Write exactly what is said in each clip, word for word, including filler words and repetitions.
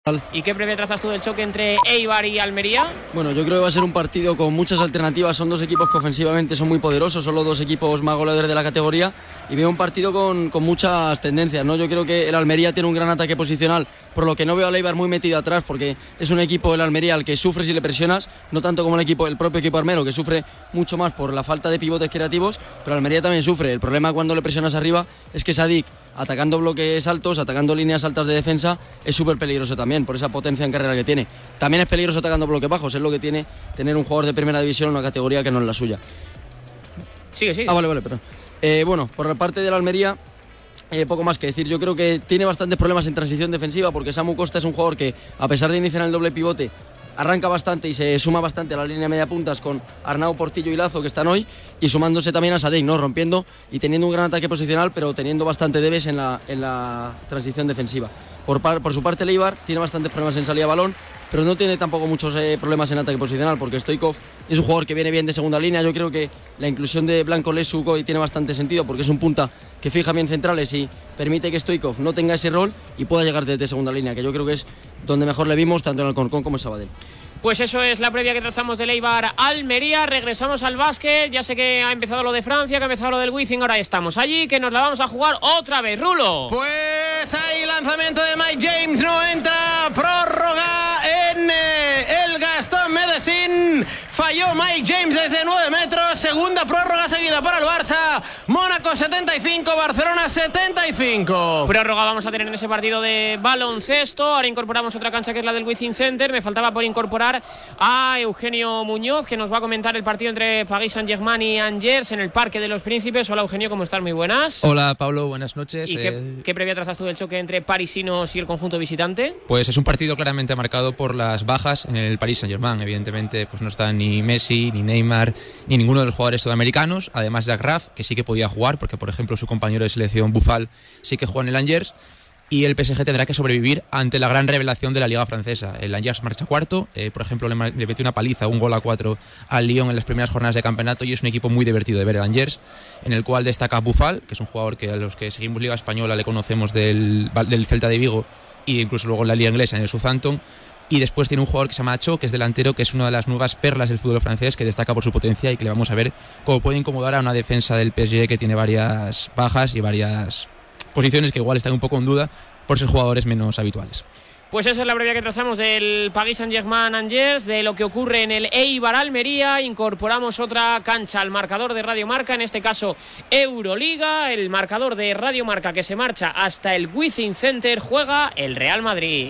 ¿Y qué previa trazas tú del choque entre Eibar y Almería? Bueno, yo creo que va a ser un partido con muchas alternativas. Son dos equipos que ofensivamente son muy poderosos, son los dos equipos más goleadores de la categoría, y veo un partido con, con muchas tendencias, ¿no? Yo creo que el Almería tiene un gran ataque posicional, por lo que no veo al Eibar muy metido atrás, porque es un equipo, el Almería, al que sufre si le presionas, no tanto como el equipo, el propio equipo armero, que sufre mucho más por la falta de pivotes creativos, pero Almería también sufre. El problema cuando le presionas arriba es que Sadik, atacando bloques altos, atacando líneas altas de defensa, es súper peligroso también, por esa potencia en carrera que tiene. También es peligroso atacando bloques bajos, es lo que tiene tener un jugador de primera división en una categoría que no es la suya. Sigue, sigue. Ah, vale, vale, perdón. Eh, bueno, por la parte de la Almería, eh, poco más que decir. Yo creo que tiene bastantes problemas en transición defensiva, porque Samu Costa es un jugador que, a pesar de iniciar en el doble pivote, arranca bastante y se suma bastante a la línea media puntas con Arnau, Portillo y Lazo, que están hoy, y sumándose también a Sadik, ¿no? Rompiendo y teniendo un gran ataque posicional, pero teniendo bastante debes en la, en la transición defensiva. Por, par, por su parte, el Eibar tiene bastantes problemas en salida de balón, pero no tiene tampoco muchos eh, problemas en ataque posicional, porque Stoichkov es un jugador que viene bien de segunda línea. Yo creo que la inclusión de Blanco Lesu hoy tiene bastante sentido, porque es un punta que fija bien centrales y permite que Stoichkov no tenga ese rol y pueda llegar desde segunda línea, que yo creo que es donde mejor le vimos, tanto en el Alcorcón como en Sabadell. Pues eso es la previa que trazamos del Eibar Almería. Regresamos al básquet. Ya sé que ha empezado lo de Francia, que ha empezado lo del Wizzing. Ahora estamos allí, que nos la vamos a jugar otra vez. Rulo. Pues hay lanzamiento de Mike James. No entra. Prórroga en eh, el Gastón Medellín. Falló Mike James desde nueve metros. Segunda prórroga seguida para el Barça. Mónaco setenta y cinco, Barcelona setenta y cinco. Prórroga vamos a tener en ese partido de baloncesto. Ahora incorporamos otra cancha que es la del Wizzing Center. Me faltaba por incorporar a Eugenio Muñoz, que nos va a comentar el partido entre Paris Saint-Germain y Angers en el Parque de los Príncipes. Hola Eugenio, ¿cómo estás? Muy buenas. Hola Pablo, buenas noches. ¿Y eh... qué, qué previa trazas tú del choque entre parisinos y el conjunto visitante? Pues es un partido claramente marcado por las bajas en el Paris Saint-Germain. Evidentemente pues no está ni Messi, ni Neymar, ni ninguno de los jugadores sudamericanos. Además Zach Raff, que sí que podía jugar, porque por ejemplo su compañero de selección Buffal sí que juega en el Angers. Y el P S G tendrá que sobrevivir ante la gran revelación de la Liga Francesa. El Angers marcha cuarto, eh, por ejemplo le, le metió una paliza, un gol a cuatro al Lyon en las primeras jornadas de campeonato, y es un equipo muy divertido de ver el Angers, en el cual destaca Buffal, que es un jugador que a los que seguimos Liga Española le conocemos del, del Celta de Vigo, y incluso luego en la Liga Inglesa en el Southampton. Y después tiene un jugador que se llama Cho, que es delantero, que es una de las nuevas perlas del fútbol francés, que destaca por su potencia y que le vamos a ver cómo puede incomodar a una defensa del P S G que tiene varias bajas y varias posiciones que igual están un poco en duda por ser jugadores menos habituales. Pues esa es la previa que trazamos del Paris Saint-Germain Angers, de lo que ocurre en el Eibar Almería. Incorporamos otra cancha al marcador de Radio Marca, en este caso Euroliga. El marcador de Radio Marca que se marcha hasta el Wizzing Center, juega el Real Madrid.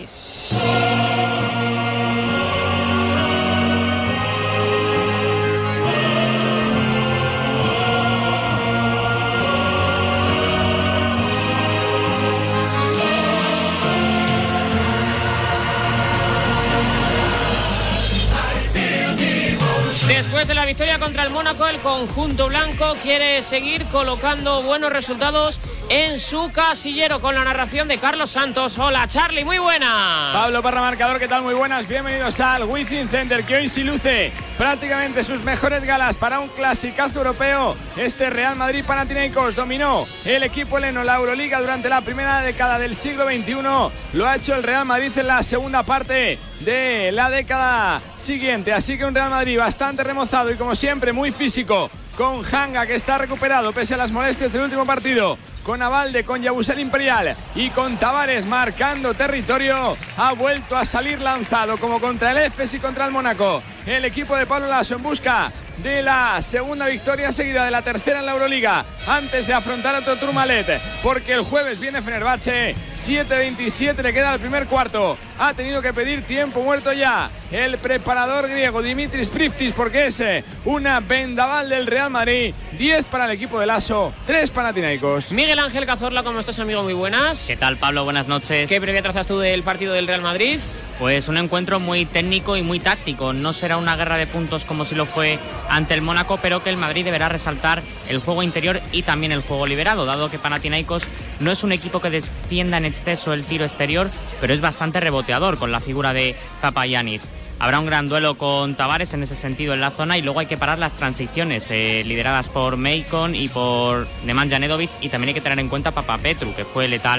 Después de la victoria contra el Mónaco, el conjunto blanco quiere seguir colocando buenos resultados en su casillero, con la narración de Carlos Santos. Hola Charlie, muy buena. Pablo Parra, marcador, ¿qué tal? Muy buenas, bienvenidos al Wizzing Center, que hoy sí luce prácticamente sus mejores galas para un clasicazo europeo. Este Real Madrid Panathinaikos dominó el equipo heleno la Euroliga durante la primera década del siglo veintiuno. Lo ha hecho el Real Madrid en la segunda parte de la década siguiente, así que un Real Madrid bastante remozado y como siempre muy físico, con Hanga, que está recuperado pese a las molestias del último partido, con Abalde, con Yabusel Imperial y con Tavares marcando territorio. Ha vuelto a salir lanzado como contra el Efes y contra el Mónaco el equipo de Pablo Laso, en busca de la segunda victoria seguida, de la tercera en la Euroliga, antes de afrontar otro Tourmalet, porque el jueves viene Fenerbahce. Siete veintisiete le queda el primer cuarto. Ha tenido que pedir tiempo muerto ya el preparador griego Dimitris Priftis, porque es una vendaval del Real Madrid. Diez para el equipo de Laso, tres Panathinaikos. Miguel Ángel Cazorla, ¿cómo estás, amigo? Muy buenas. ¿Qué tal, Pablo? Buenas noches. ¿Qué previa trazas tú del partido del Real Madrid? Pues un encuentro muy técnico y muy táctico. No será una guerra de puntos como si lo fue ante el Mónaco, pero que el Madrid deberá resaltar el juego interior y también el juego liberado, dado que Panathinaikos no es un equipo que defienda en exceso el tiro exterior, pero es bastante reboteador con la figura de Papagiannis. Habrá un gran duelo con Tavares en ese sentido en la zona, y luego hay que parar las transiciones eh, lideradas por Macon y por Nemanja Nedovic, y también hay que tener en cuenta a Papapetru, que fue letal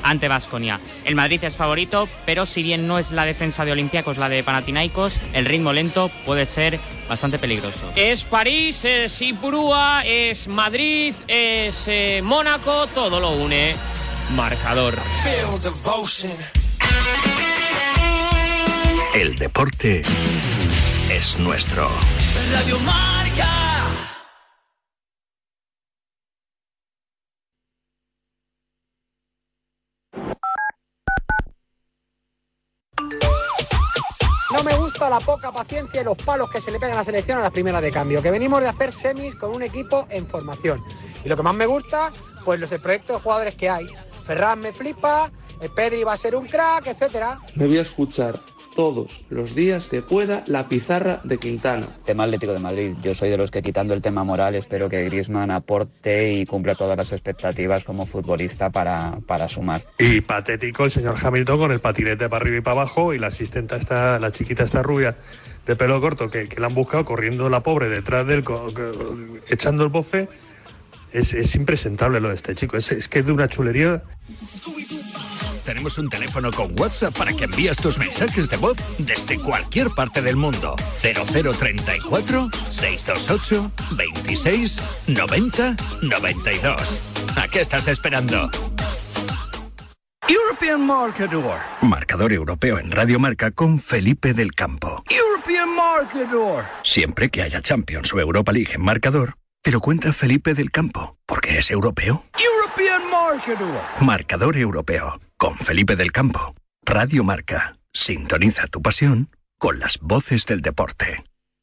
ante Baskonia. El Madrid es favorito, pero si bien no es la defensa de Olympiacos la de Panathinaikos, el ritmo lento puede ser bastante peligroso. Es París, es Ipurúa, es Madrid, es eh, Mónaco, todo lo une. Marcador. El deporte es nuestro. Radio Marca. No me gusta la poca paciencia y los palos que se le pegan a la selección a las primeras de cambio, que venimos de hacer semis con un equipo en formación. Y lo que más me gusta, pues los proyectos de jugadores que hay. Ferran me flipa, Pedri va a ser un crack, etcétera. Me voy a escuchar todos los días que pueda la pizarra de Quintana. Tema Atlético de Madrid. Yo soy de los que, quitando el tema moral, espero que Griezmann aporte y cumpla todas las expectativas como futbolista para, para sumar. Y patético el señor Hamilton con el patinete para arriba y para abajo, y la asistenta está, la chiquita está rubia de pelo corto que, que la han buscado corriendo la pobre detrás del echando el bofe. Es, es impresentable lo de este chico, es, es que es de una chulería. Tenemos un teléfono con WhatsApp para que envíes tus mensajes de voz desde cualquier parte del mundo. cero cero treinta y cuatro, seiscientos veintiocho, veintiséis, noventa, noventa y dos. ¿A qué estás esperando? European Marcador. Marcador europeo en Radio Marca con Felipe del Campo. European Marcador. Siempre que haya Champions o Europa League en Marcador, te lo cuenta Felipe del Campo, porque es europeo. European Marcador. Marcador europeo con Felipe del Campo. Radio Marca. Sintoniza tu pasión con las voces del deporte.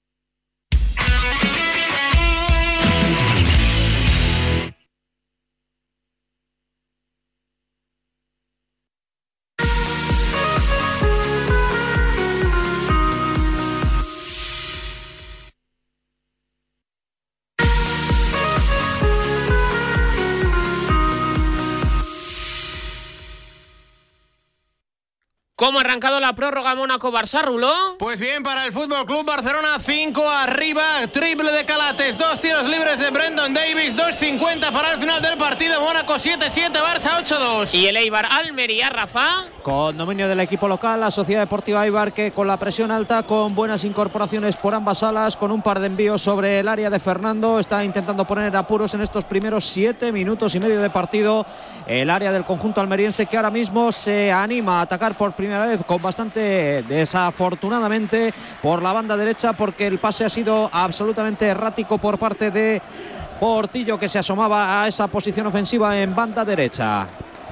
¿Cómo ha arrancado la prórroga Mónaco-Barça, Rulo? Pues bien, para el Fútbol Club Barcelona, cinco arriba, triple de Calates, dos tiros libres de Brandon Davis, dos cincuenta para el final del partido. Mónaco siete siete, Barça ocho dos. ¿Y el Eibar Almería, Rafa? Con dominio del equipo local, la Sociedad Deportiva Eibar, que con la presión alta, con buenas incorporaciones por ambas alas, con un par de envíos sobre el área de Fernando, está intentando poner apuros en estos primeros siete minutos y medio de partido. El área del conjunto almeriense, que ahora mismo se anima a atacar por primera vez, con bastante desafortunadamente por la banda derecha, porque el pase ha sido absolutamente errático por parte de Portillo, que se asomaba a esa posición ofensiva en banda derecha.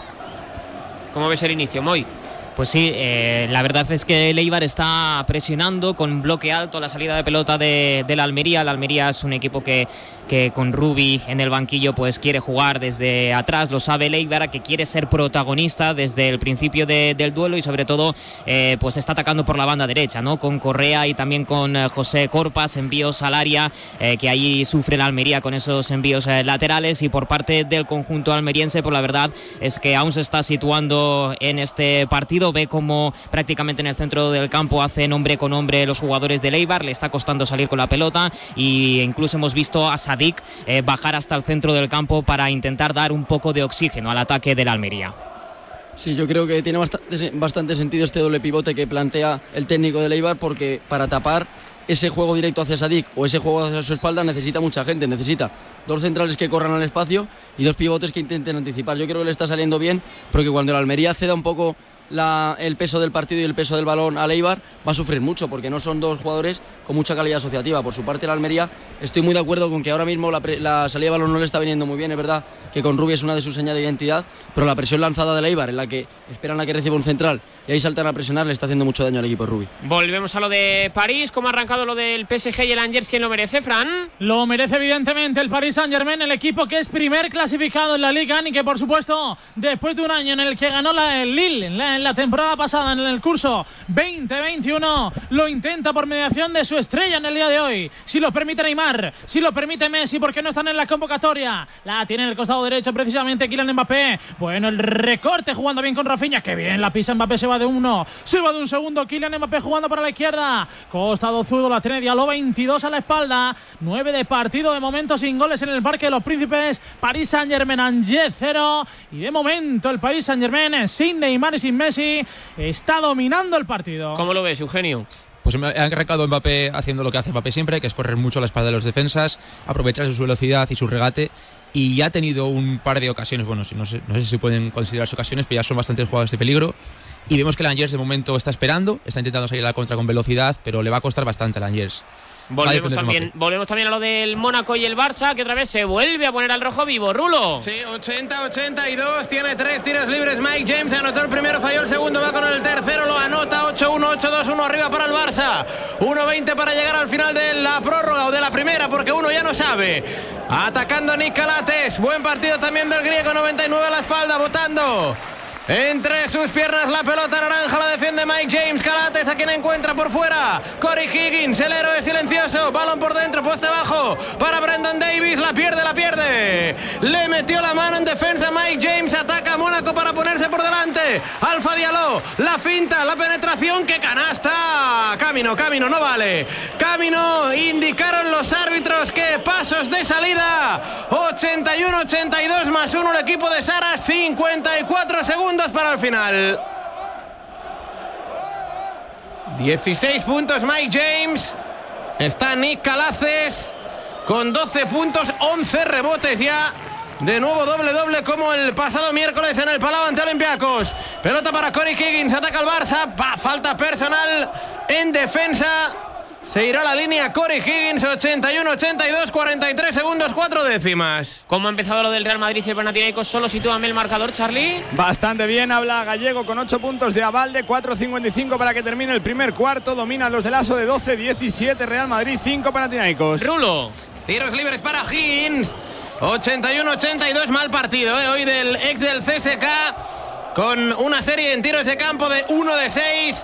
¿Cómo ves el inicio, Moy? Pues sí, eh, la verdad es que el Eibar está presionando con bloque alto la salida de pelota de, de la Almería. La Almería es un equipo que, que con Rubi en el banquillo pues quiere jugar desde atrás, lo sabe el Eibar, que quiere ser protagonista desde el principio de, del duelo, y sobre todo eh, pues está atacando por la banda derecha, ¿no? Con Correa y también con eh, José Corpas, envíos al área, eh, que ahí sufre la Almería con esos envíos eh, laterales, y por parte del conjunto almeriense, pues la verdad es que aún se está situando en este partido. Ve como prácticamente en el centro del campo hacen hombre con hombre los jugadores del Eibar, le está costando salir con la pelota, y incluso hemos visto a Sadik eh, bajar hasta el centro del campo para intentar dar un poco de oxígeno al ataque de la Almería. Sí, yo creo que tiene bastante, bastante sentido este doble pivote que plantea el técnico del Eibar, porque para tapar ese juego directo hacia Sadik o ese juego hacia su espalda necesita mucha gente, necesita dos centrales que corran al espacio y dos pivotes que intenten anticipar. Yo creo que le está saliendo bien, porque cuando la Almería ceda un poco La, el peso del partido y el peso del balón al Eibar, va a sufrir mucho, porque no son dos jugadores con mucha calidad asociativa. Por su parte, la Almería, estoy muy de acuerdo con que ahora mismo la, la salida de balón no le está viniendo muy bien. Es verdad que con Rubi es una de sus señas de identidad, pero la presión lanzada del Eibar, en la que esperan a que reciba un central y ahí saltan a presionar, le está haciendo mucho daño al equipo de Rubi. Volvemos a lo de París. ¿Cómo ha arrancado lo del P S G y el Angers? ¿Quién lo merece, Fran? Lo merece evidentemente el Paris Saint-Germain, el equipo que es primer clasificado en la Liga, y que por supuesto, después de un año en el que ganó la, el Lille en la en la temporada pasada, en el curso veinte veintiuno, lo intenta por mediación de su estrella en el día de hoy. Si lo permite Neymar, si lo permite Messi, porque no están en la convocatoria. La tiene en el costado derecho precisamente Kylian Mbappé. Bueno, el recorte jugando bien con Rafinha, que bien la pisa Mbappé, se va de uno, se va de un segundo. Kylian Mbappé jugando para la izquierda, costado zurdo, la tiene Diallo, veintidós a la espalda, nueve de partido de momento sin goles en el Parque de los Príncipes. Paris Saint-Germain, Angers cero, y de momento el Paris Saint-Germain sin Neymar y sin Messi está dominando el partido. ¿Cómo lo ves, Eugenio? Pues me ha arrancado Mbappé haciendo lo que hace Mbappé siempre, que es correr mucho a la espalda de los defensas, aprovechar su velocidad y su regate, y ya ha tenido un par de ocasiones, bueno, no sé, no sé si pueden considerarse ocasiones, pero ya son bastantes jugadas de peligro, y vemos que el Angers de momento está esperando, está intentando salir a la contra con velocidad, pero le va a costar bastante al Angers. Volvemos también, volvemos también a lo del Mónaco y el Barça, que otra vez se vuelve a poner al rojo vivo. Rulo. Sí, ochenta ochenta y dos, tiene tres tiros libres Mike James, anotó el primero, falló el segundo, va con el tercero, lo anota. Ocho uno, ocho dos, uno arriba para el Barça, uno veinte para llegar al final de la prórroga o de la primera, porque uno ya no sabe. Atacando Nick Calates, buen partido también del griego, noventa y nueve a la espalda, botando entre sus piernas la pelota naranja, la defiende Mike James. Calates a quien encuentra por fuera, Corey Higgins, el héroe silencioso, balón por dentro, poste bajo para Brandon Davies, la pierde, la pierde, le metió la mano en defensa Mike James, ataca a Mónaco para ponerse por delante, Alfa Diallo, la finta, la penetración, que canasta, Camino, Camino, no vale, Camino, indicaron los árbitros que pasos de salida. Ochenta y uno ochenta y dos más uno el equipo de Saras, cincuenta y cuatro segundos para el final. dieciséis puntos Mike James, está Nick Calates con doce puntos, once rebotes ya. De nuevo doble doble como el pasado miércoles en el Palau ante Olympiacos. Pelota para Corey Higgins, ataca al Barça, pa, falta personal en defensa. Se irá a la línea Corey Higgins, ochenta y uno ochenta y dos, cuarenta y tres segundos, cuatro décimas. ¿Cómo ha empezado lo del Real Madrid y el Panathinaikos? Solo sitúame el marcador, Charlie. Bastante bien, habla Gallego con ocho puntos de Avalde, cuatro cincuenta y cinco para que termine el primer cuarto. Dominan los del Aso de doce diecisiete, Real Madrid cinco, Panathinaikos. Rulo. Tiros libres para Higgins, ochenta y uno ochenta y dos, mal partido ¿eh? hoy del ex del C S K, con una serie en tiros de campo de uno de seis.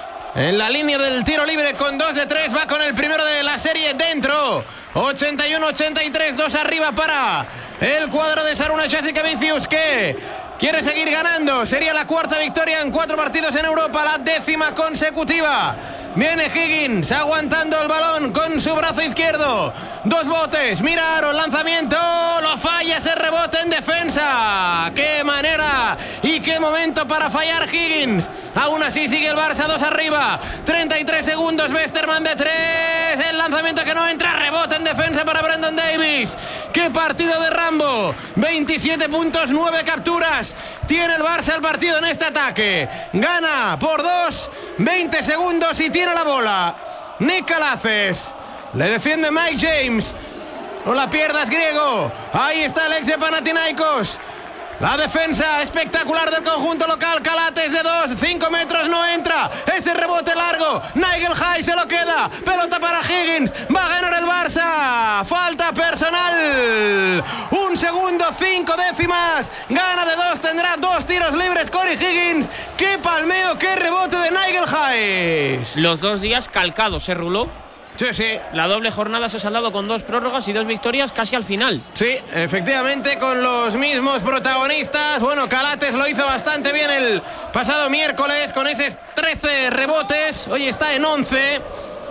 En la línea del tiro libre con dos de tres, va con el primero de la serie dentro. ochenta y uno ochenta y tres, dos arriba para el cuadro de Šarūnas Jasikevičius, que quiere seguir ganando. Sería la cuarta victoria en cuatro partidos en Europa, la décima consecutiva. Viene Higgins aguantando el balón con su brazo izquierdo. Dos botes, miraron, lanzamiento, lo falla, ese rebote en defensa. ¡Qué manera y qué momento para fallar Higgins! Aún así sigue el Barça, dos arriba. treinta y tres segundos, Westerman de tres. El lanzamiento que no entra, rebote en defensa para Brandon Davies. ¡Qué partido de Rambo! veintisiete puntos, nueve capturas. Tiene el Barça el partido en este ataque. Gana por dos, veinte segundos y tiene la bola. Nick Calates. Le defiende Mike James. No la pierdas, griego. Ahí está el ex de Panathinaikos. La defensa espectacular del conjunto local. Calates de dos, cinco metros, no entra. Ese rebote largo. Nigel High se lo queda. Pelota para Higgins. Va a ganar el Barça. Falta personal. Un segundo, cinco décimas. Gana de dos, tendrá dos tiros libres Corey Higgins. Qué palmeo, qué rebote de Nigel High. Los dos días calcados, ¿se ruló? Sí, sí. La doble jornada se ha saldado con dos prórrogas y dos victorias casi al final. Sí, efectivamente, con los mismos protagonistas. Bueno, Calates lo hizo bastante bien el pasado miércoles con esos trece rebotes. Hoy está en once.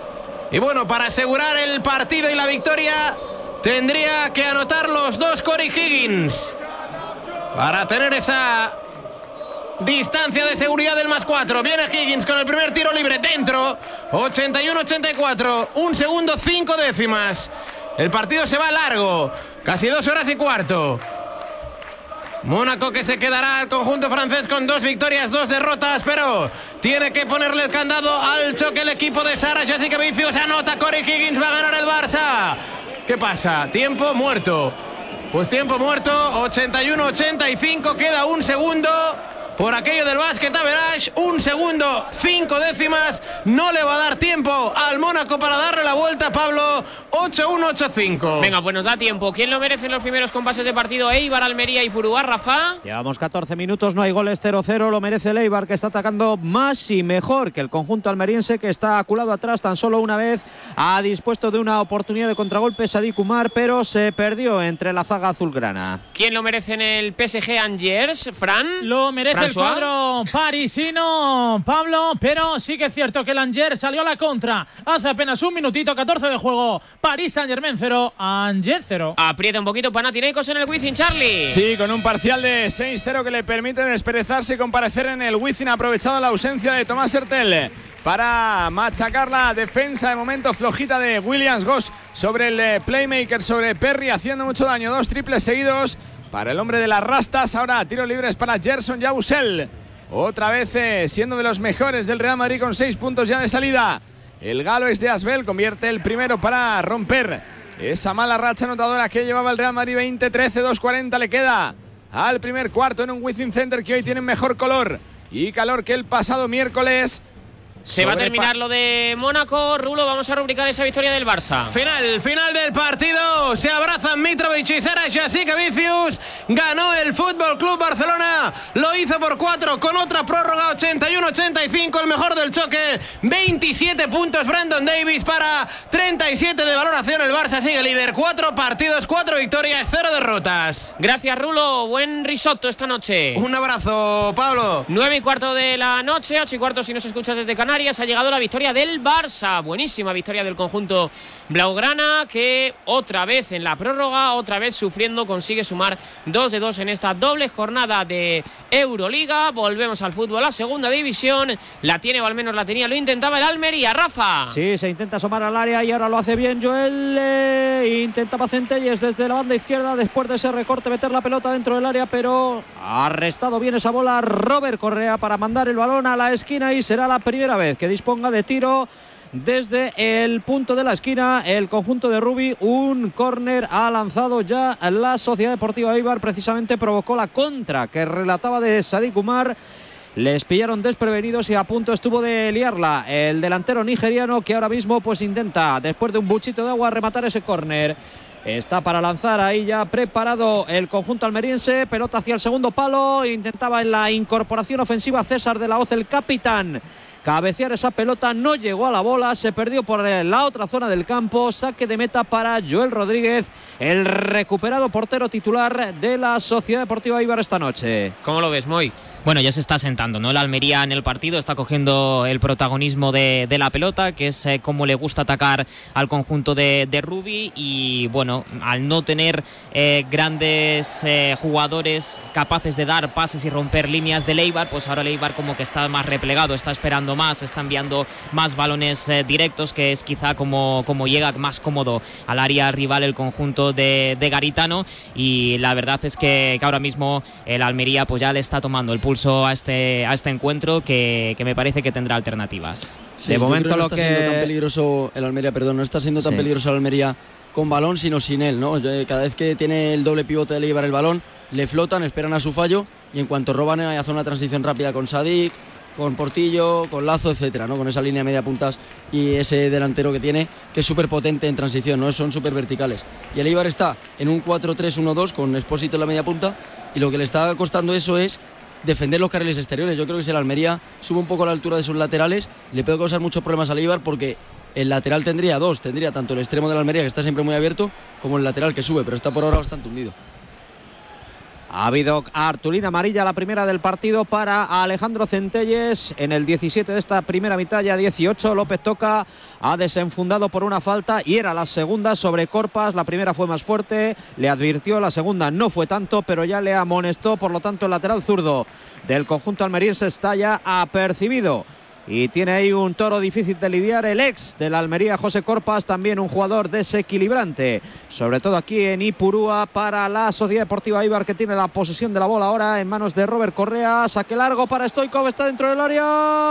Y bueno, para asegurar el partido y la victoria tendría que anotar los dos Corey Higgins para tener esa distancia de seguridad del más cuatro. Viene Higgins con el primer tiro libre dentro. ochenta y uno ochenta y cuatro. Un segundo, cinco décimas. El partido se va largo. Casi dos horas y cuarto. Mónaco que se quedará al conjunto francés con dos victorias, dos derrotas, pero tiene que ponerle el candado al choque el equipo de Šarūnas Jasikevičius. Anota Corey Higgins, va a ganar el Barça. ¿Qué pasa? Tiempo muerto. Pues tiempo muerto. ochenta y uno ochenta y cinco. Queda un segundo. Por aquello del básquet average, un segundo, cinco décimas. No le va a dar tiempo al Mónaco para darle la vuelta, Pablo. ocho uno ocho cinco. Venga, pues nos da tiempo. ¿Quién lo merece en los primeros compases de partido? Eibar, Almería y Ipurúa, Rafa. Llevamos catorce minutos, no hay goles, cero cero. Lo merece el Eibar, que está atacando más y mejor que el conjunto almeriense, que está aculado atrás tan solo una vez. Ha dispuesto de una oportunidad de contragolpe Sadik Umar, pero se perdió entre la zaga azulgrana. ¿Quién lo merece en el P S G Angers, Fran? Lo merece François. El cuadro parisino, Pablo, pero sí que es cierto que el Angers salió a la contra hace apenas un minutito, catorce de juego. París Saint-Germain cero, Angers cero. Aprieta un poquito Panathinaikos en el Wizzing, Charlie. Sí, con un parcial de seis cero que le permite desperezarse y comparecer en el Wizzing, aprovechado la ausencia de Tomás Hertel para machacar la defensa de momento flojita de Williams Goss sobre el playmaker, sobre Perry, haciendo mucho daño. Dos triples seguidos para el hombre de las rastas. Ahora tiros libres para Gerson Yabusel, otra vez eh, siendo de los mejores del Real Madrid, con seis puntos ya de salida. El galo es de Asbel, convierte el primero para romper esa mala racha anotadora que llevaba el Real Madrid. Veinte trece, dos cuarenta le queda al primer cuarto en un Wizzing Center que hoy tiene mejor color y calor que el pasado miércoles. Se va a terminar lo de Mónaco. Rulo, vamos a rubricar esa victoria del Barça. Final, final del partido. Se abrazan Mitrovic y Sarac, así que Vicius ganó el Fútbol Club Barcelona. Lo hizo por cuatro con otra prórroga, ochenta y uno ochenta y cinco. El mejor del choque, veintisiete puntos Brandon Davis para treinta y siete de valoración. El Barça sigue líder. Cuatro partidos, cuatro victorias, cero derrotas. Gracias, Rulo. Buen risotto esta noche. Un abrazo, Pablo. Nueve y cuarto de la noche, ocho y cuarto si nos escuchas desde Canarias. Ha llegado la victoria del Barça, buenísima victoria del conjunto blaugrana, que otra vez en la prórroga, otra vez sufriendo, consigue sumar dos de dos en esta doble jornada de Euroliga. Volvemos al fútbol, la segunda división, la tiene o al menos la tenía, lo intentaba el Almería, Rafa. Sí, se intenta asomar al área y ahora lo hace bien Joel, eh, intentaba Centelles desde la banda izquierda, después de ese recorte meter la pelota dentro del área, pero ha arrestado bien esa bola Robert Correa para mandar el balón a la esquina, y será la primera vez que disponga de tiro desde el punto de la esquina el conjunto de Rubi. Un córner ha lanzado ya la Sociedad Deportiva Eibar, precisamente provocó la contra que relataba de Sadik Umar. Les pillaron desprevenidos y a punto estuvo de liarla el delantero nigeriano, que ahora mismo pues intenta, después de un buchito de agua, rematar ese córner. Está para lanzar ahí ya preparado el conjunto almeriense, pelota hacia el segundo palo, intentaba en la incorporación ofensiva César de la Hoz, el capitán, cabecear esa pelota, no llegó a la bola, se perdió por la otra zona del campo. Saque de meta para Joel Rodríguez, el recuperado portero titular de la Sociedad Deportiva Eibar esta noche. ¿Cómo lo ves, Moy? Bueno, ya se está sentando, ¿no? La Almería en el partido está cogiendo el protagonismo de, de la pelota, que es eh, como le gusta atacar al conjunto de, de Rubi, y bueno, al no tener eh, grandes eh, jugadores capaces de dar pases y romper líneas del Eibar, pues ahora el Eibar como que está más replegado, está esperando más, está enviando más balones eh, directos, que es quizá como, como llega más cómodo al área rival el conjunto de, de Garitano, y la verdad es que, que ahora mismo el Almería pues ya le está tomando el pulso a este a este encuentro, que, que me parece que tendrá alternativas. Sí, de momento no lo está que siendo tan peligroso el Almería, perdón, no está siendo tan sí. peligroso el Almería con balón, sino sin él, ¿no? Cada vez que tiene el doble pivote de llevar el balón, le flotan, esperan a su fallo, y en cuanto roban hacen una transición rápida con Sadik, con Portillo, con Lazo, etcétera, ¿no? Con esa línea media puntas y ese delantero que tiene, que es súper potente en transición, ¿no? Son súper verticales. Y el Eibar está en un cuatro tres uno dos con Expósito en la media punta, y lo que le está costando eso es defender los carriles exteriores. Yo creo que si el Almería sube un poco a la altura de sus laterales, le puede causar muchos problemas al Eibar, porque el lateral tendría dos, tendría tanto el extremo de la Almería, que está siempre muy abierto, como el lateral que sube, pero está por ahora bastante hundido. Ha habido cartulina amarilla, la primera del partido para Alejandro Centelles en el diecisiete de esta primera mitad, ya dieciocho. López Toca ha desenfundado por una falta y era la segunda sobre Corpas. La primera fue más fuerte, le advirtió, la segunda no fue tanto, pero ya le amonestó. Por lo tanto, el lateral zurdo del conjunto almeriense está ya apercibido. Y tiene ahí un toro difícil de lidiar el ex de la Almería, José Corpas, también un jugador desequilibrante, sobre todo aquí en Ipurúa, para la Sociedad Deportiva Eibar, que tiene la posesión de la bola ahora en manos de Robert Correa. Saque largo para Stoikov, está dentro del área,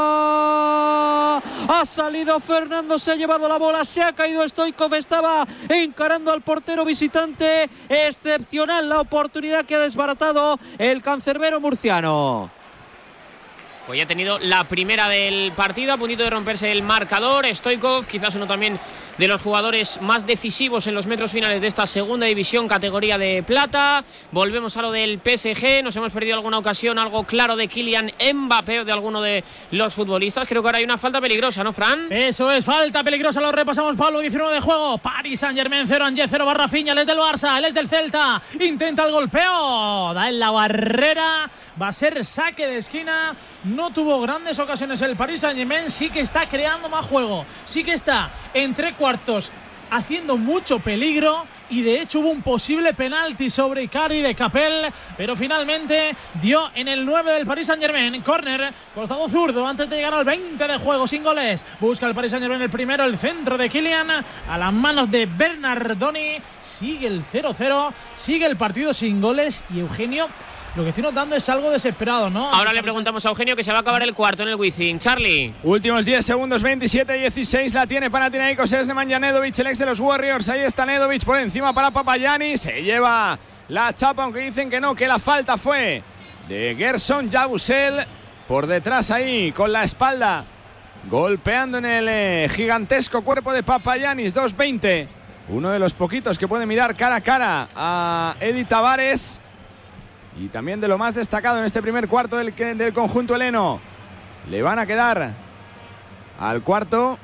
ha salido Fernando, se ha llevado la bola, se ha caído Stoikov, estaba encarando al portero visitante. Excepcional la oportunidad que ha desbaratado el cancerbero murciano. pues ya ha tenido la primera del partido, a puntito de romperse el marcador. Stoichkov, quizás uno también de los jugadores más decisivos en los metros finales de esta segunda división, categoría de plata. Volvemos a lo del P S G, nos hemos perdido alguna ocasión, algo claro de Kylian Mbappé o de alguno de los futbolistas. Creo que ahora hay una falta peligrosa, ¿no, Fran? Eso es, falta peligrosa, lo repasamos, Pablo. Diecinueve de juego, Paris Saint-Germain cero, Angers cero, Rafinha, él es del Barça, él es del Celta, intenta el golpeo, da en la barrera, va a ser saque de esquina. No tuvo grandes ocasiones el Paris Saint-Germain, sí que está creando más juego, sí que está en tres cuartos haciendo mucho peligro, y de hecho hubo un posible penalti sobre Icardi de Capel, pero finalmente dio en el nueve del Paris Saint-Germain. Córner, costado zurdo, antes de llegar al veinte de juego, sin goles. Busca el Paris Saint-Germain el primero, el centro de Kylian, a las manos de Bernardoni. Sigue el cero cero, sigue el partido sin goles, y Eugenio, lo que estoy notando es algo desesperado, ¿no? Ahora le preguntamos a Eugenio, que se va a acabar el cuarto en el Wizzing. Charlie. Últimos diez segundos, veintisiete dieciséis, la tiene Panathinaikos, es Nemanja Nedovic, el ex de los Warriors. Ahí está Nedovic por encima para Papagiannis, se lleva la chapa, aunque dicen que no, que la falta fue de Gerson Yabusel. Por detrás ahí, con la espalda, golpeando en el eh, gigantesco cuerpo de Papagiannis. Dos veinte, uno de los poquitos que puede mirar cara a cara a Edi Tavares. Y también de lo más destacado en este primer cuarto del, del conjunto heleno. Le van a quedar al cuarto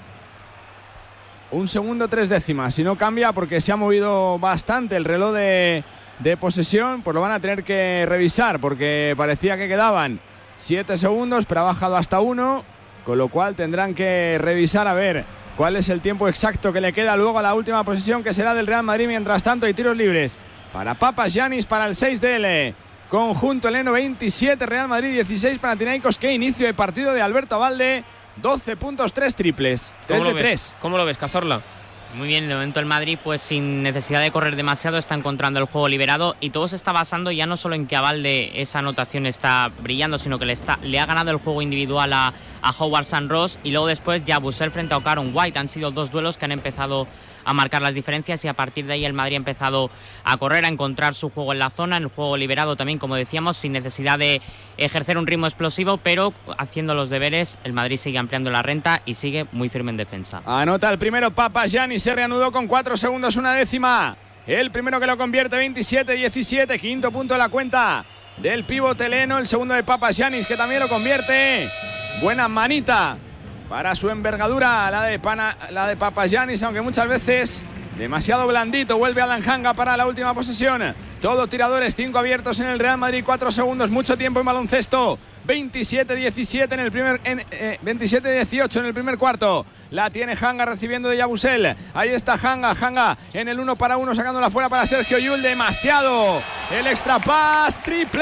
un segundo, tres décimas. Si no cambia, porque se ha movido bastante el reloj de, de posesión, pues lo van a tener que revisar, porque parecía que quedaban siete segundos, pero ha bajado hasta uno, con lo cual tendrán que revisar a ver cuál es el tiempo exacto que le queda luego a la última posesión, que será del Real Madrid. Mientras tanto, hay tiros libres para Papagiannis, para el seis del conjunto heleno. Veintisiete Real Madrid, dieciséis Panathinaikos. Qué inicio de partido de Alberto Abalde. doce puntos, tres triples, tres de tres. ¿Cómo lo ves, Cazorla? Muy bien, de momento el Madrid, pues sin necesidad de correr demasiado, está encontrando el juego liberado, y todo se está basando ya no solo en que Abalde esa anotación está brillando, sino que le, está, le ha ganado el juego individual a, a Howard San Ross, y luego después Yabusel frente a O'Caron White. Han sido dos duelos que han empezado a marcar las diferencias, y a partir de ahí el Madrid ha empezado a correr, a encontrar su juego en la zona, en el juego liberado también, como decíamos, sin necesidad de ejercer un ritmo explosivo, pero haciendo los deberes. El Madrid sigue ampliando la renta y sigue muy firme en defensa. Anota el primero Papagiannis, se reanudó con cuatro segundos, una décima. El primero que lo convierte, veintisiete diecisiete, quinto punto de la cuenta del pivote heleno. El segundo de Papagiannis, que también lo convierte. Buena manita para su envergadura, la de, Pana, la de Papagiannis, aunque muchas veces demasiado blandito. Vuelve Adam Hanga para la última posesión. Todo tiradores, cinco abiertos en el Real Madrid, cuatro segundos, mucho tiempo en baloncesto. veintisiete diecisiete en el primer en, eh, veintisiete dieciocho en el primer cuarto. La tiene Hanga recibiendo de Yabusel. Ahí está Hanga, Hanga en el uno para uno, sacándola fuera para Sergio Llull. Demasiado. El extra pass,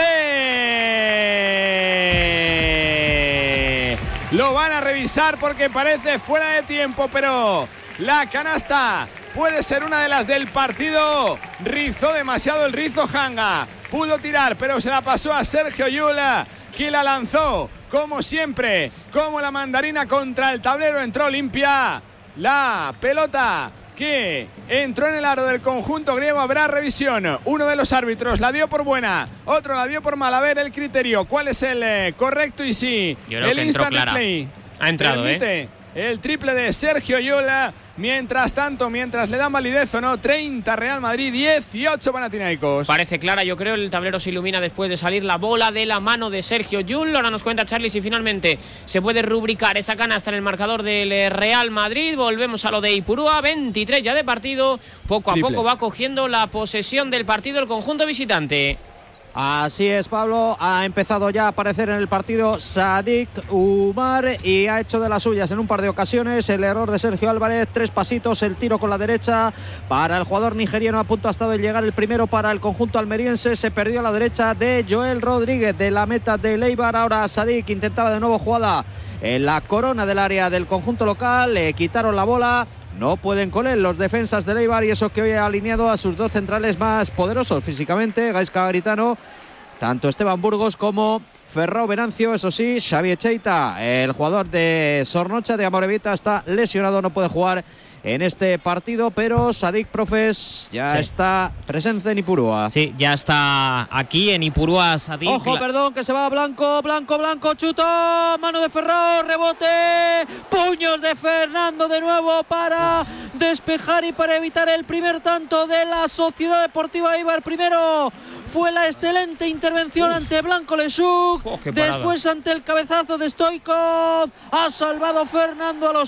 triple. Lo van a revisar porque parece fuera de tiempo, pero la canasta puede ser una de las del partido. Rizó demasiado el rizo Hanga. Pudo tirar, pero se la pasó a Sergio Llull, que la lanzó, como siempre, como la mandarina contra el tablero. Entró limpia la pelota que entró en el aro del conjunto griego. Habrá revisión. Uno de los árbitros la dio por buena, otro la dio por mala. A ver el criterio, cuál es el eh, correcto, y sí, el instant replay ha entrado, permite ¿eh? el triple de Sergio Llull. Mientras tanto, mientras le dan validez o no, treinta Real Madrid, dieciocho Panathinaikos. Parece clara, yo creo, el tablero se ilumina después de salir la bola de la mano de Sergio Llull. Ahora nos cuenta Charlie si finalmente se puede rubricar esa canasta en el marcador del Real Madrid. Volvemos a lo de Ipurúa, veintitrés ya de partido. Poco a Triple. poco va cogiendo la posesión del partido el conjunto visitante. Así es, Pablo, ha empezado ya a aparecer en el partido Sadik Umar y ha hecho de las suyas en un par de ocasiones. El error de Sergio Álvarez, tres pasitos, el tiro con la derecha para el jugador nigeriano. A punto ha estado de llegar el primero para el conjunto almeriense. Se perdió a la derecha de Joel Rodríguez de la meta de Eibar. Ahora Sadik intentaba de nuevo jugada en la corona del área del conjunto local. Le quitaron la bola. No pueden con él los defensas del Eibar, y eso que hoy ha alineado a sus dos centrales más poderosos físicamente, Gaizka Garitano, tanto Esteban Burgos como Ferrao Venancio. Eso sí, Xavi Echeita, el jugador de Sornocha de Amorebieta, está lesionado, no puede jugar en este partido, pero Sadik Profes ya sí. está presente en Ipurúa. Sí, ya está aquí en Ipurúa Sadik. Ojo, perdón, que se va Blanco, Blanco, Blanco, chuto, mano de Ferrao, rebote, puños de Fernando de nuevo para despejar y para evitar el primer tanto de la Sociedad Deportiva Eibar. Primero fue la excelente intervención Uf. ante Blanco Lechuk, oh, después ante el cabezazo de Stoikov, ha salvado Fernando a los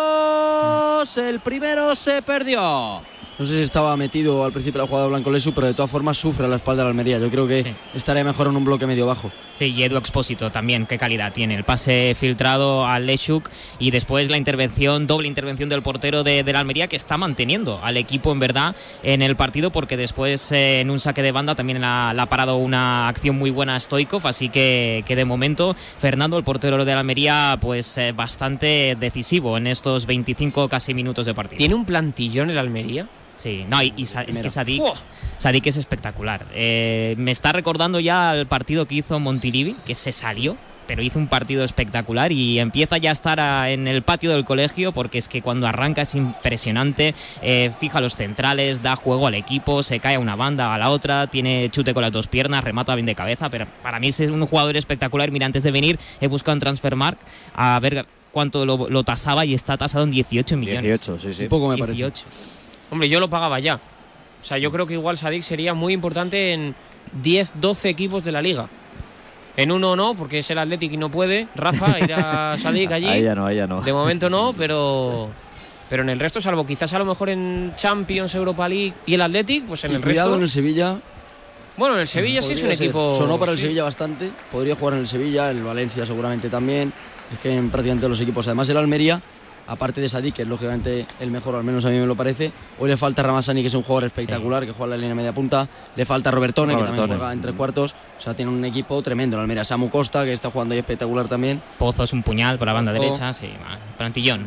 suyos, el primero se perdió. No sé si estaba metido al principio de la jugada Blanco Lechuk, pero de todas formas sufre a la espalda de la Almería. Yo creo que sí. estaría mejor en un bloque medio bajo. Sí, y Edu Expósito también, qué calidad tiene. El pase filtrado al Lechuk y después la intervención, doble intervención del portero de, de la Almería, que está manteniendo al equipo en verdad en el partido, porque después eh, en un saque de banda también la, la ha parado una acción muy buena a Stoikov, así que, que de momento Fernando, el portero de la Almería, pues eh, bastante decisivo en estos veinticinco casi minutos de partido. ¿Tiene un plantillón el Almería? Sí, no, y, y Sa- es que Sadik, Sadik es espectacular. Eh, me está recordando ya el partido que hizo Montilivi, que se salió, pero hizo un partido espectacular y empieza ya a estar a, en el patio del colegio, porque es que cuando arranca es impresionante. Eh, fija los centrales, da juego al equipo, se cae a una banda, a la otra, tiene chute con las dos piernas, remata bien de cabeza, pero para mí es un jugador espectacular. Mira, antes de venir he buscado en Transfermarkt a ver cuánto lo, lo tasaba y está tasado en dieciocho millones. dieciocho, sí, sí. Un poco me dieciocho. parece. Hombre, yo lo pagaba ya. O sea, yo creo que igual Sadik sería muy importante en diez, doce equipos de la liga. En uno no, porque es el Athletic y no puede. Rafa, ir a Sadik allí. Ahí ya no, ahí ya no. De momento no, pero pero en el resto, salvo quizás a lo mejor en Champions, Europa League y el Athletic, pues en y el cuidado resto. en el Sevilla. Bueno, en el Sevilla sí es un ser. equipo. Sonó para el sí. Sevilla bastante. Podría jugar en el Sevilla, el Valencia seguramente también. Es que en prácticamente los equipos. Además, el Almería, aparte de Sadik, que es lógicamente el mejor, al menos a mí me lo parece, hoy le falta Ramazani, que es un jugador espectacular, sí. que juega en la línea media punta, le falta Robertone, Robertone, que también juega en tres cuartos, o sea, tiene un equipo tremendo. La Almería, Samu Costa, que está jugando ahí espectacular también. Pozo es un puñal por la banda Pozo. derecha, sí, plantillón.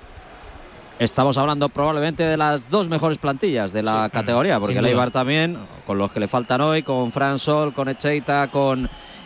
Estamos hablando probablemente de las dos mejores plantillas de la sí, categoría, porque el Eibar también, con los que le faltan hoy, con Fran Sol, con Echeita, con...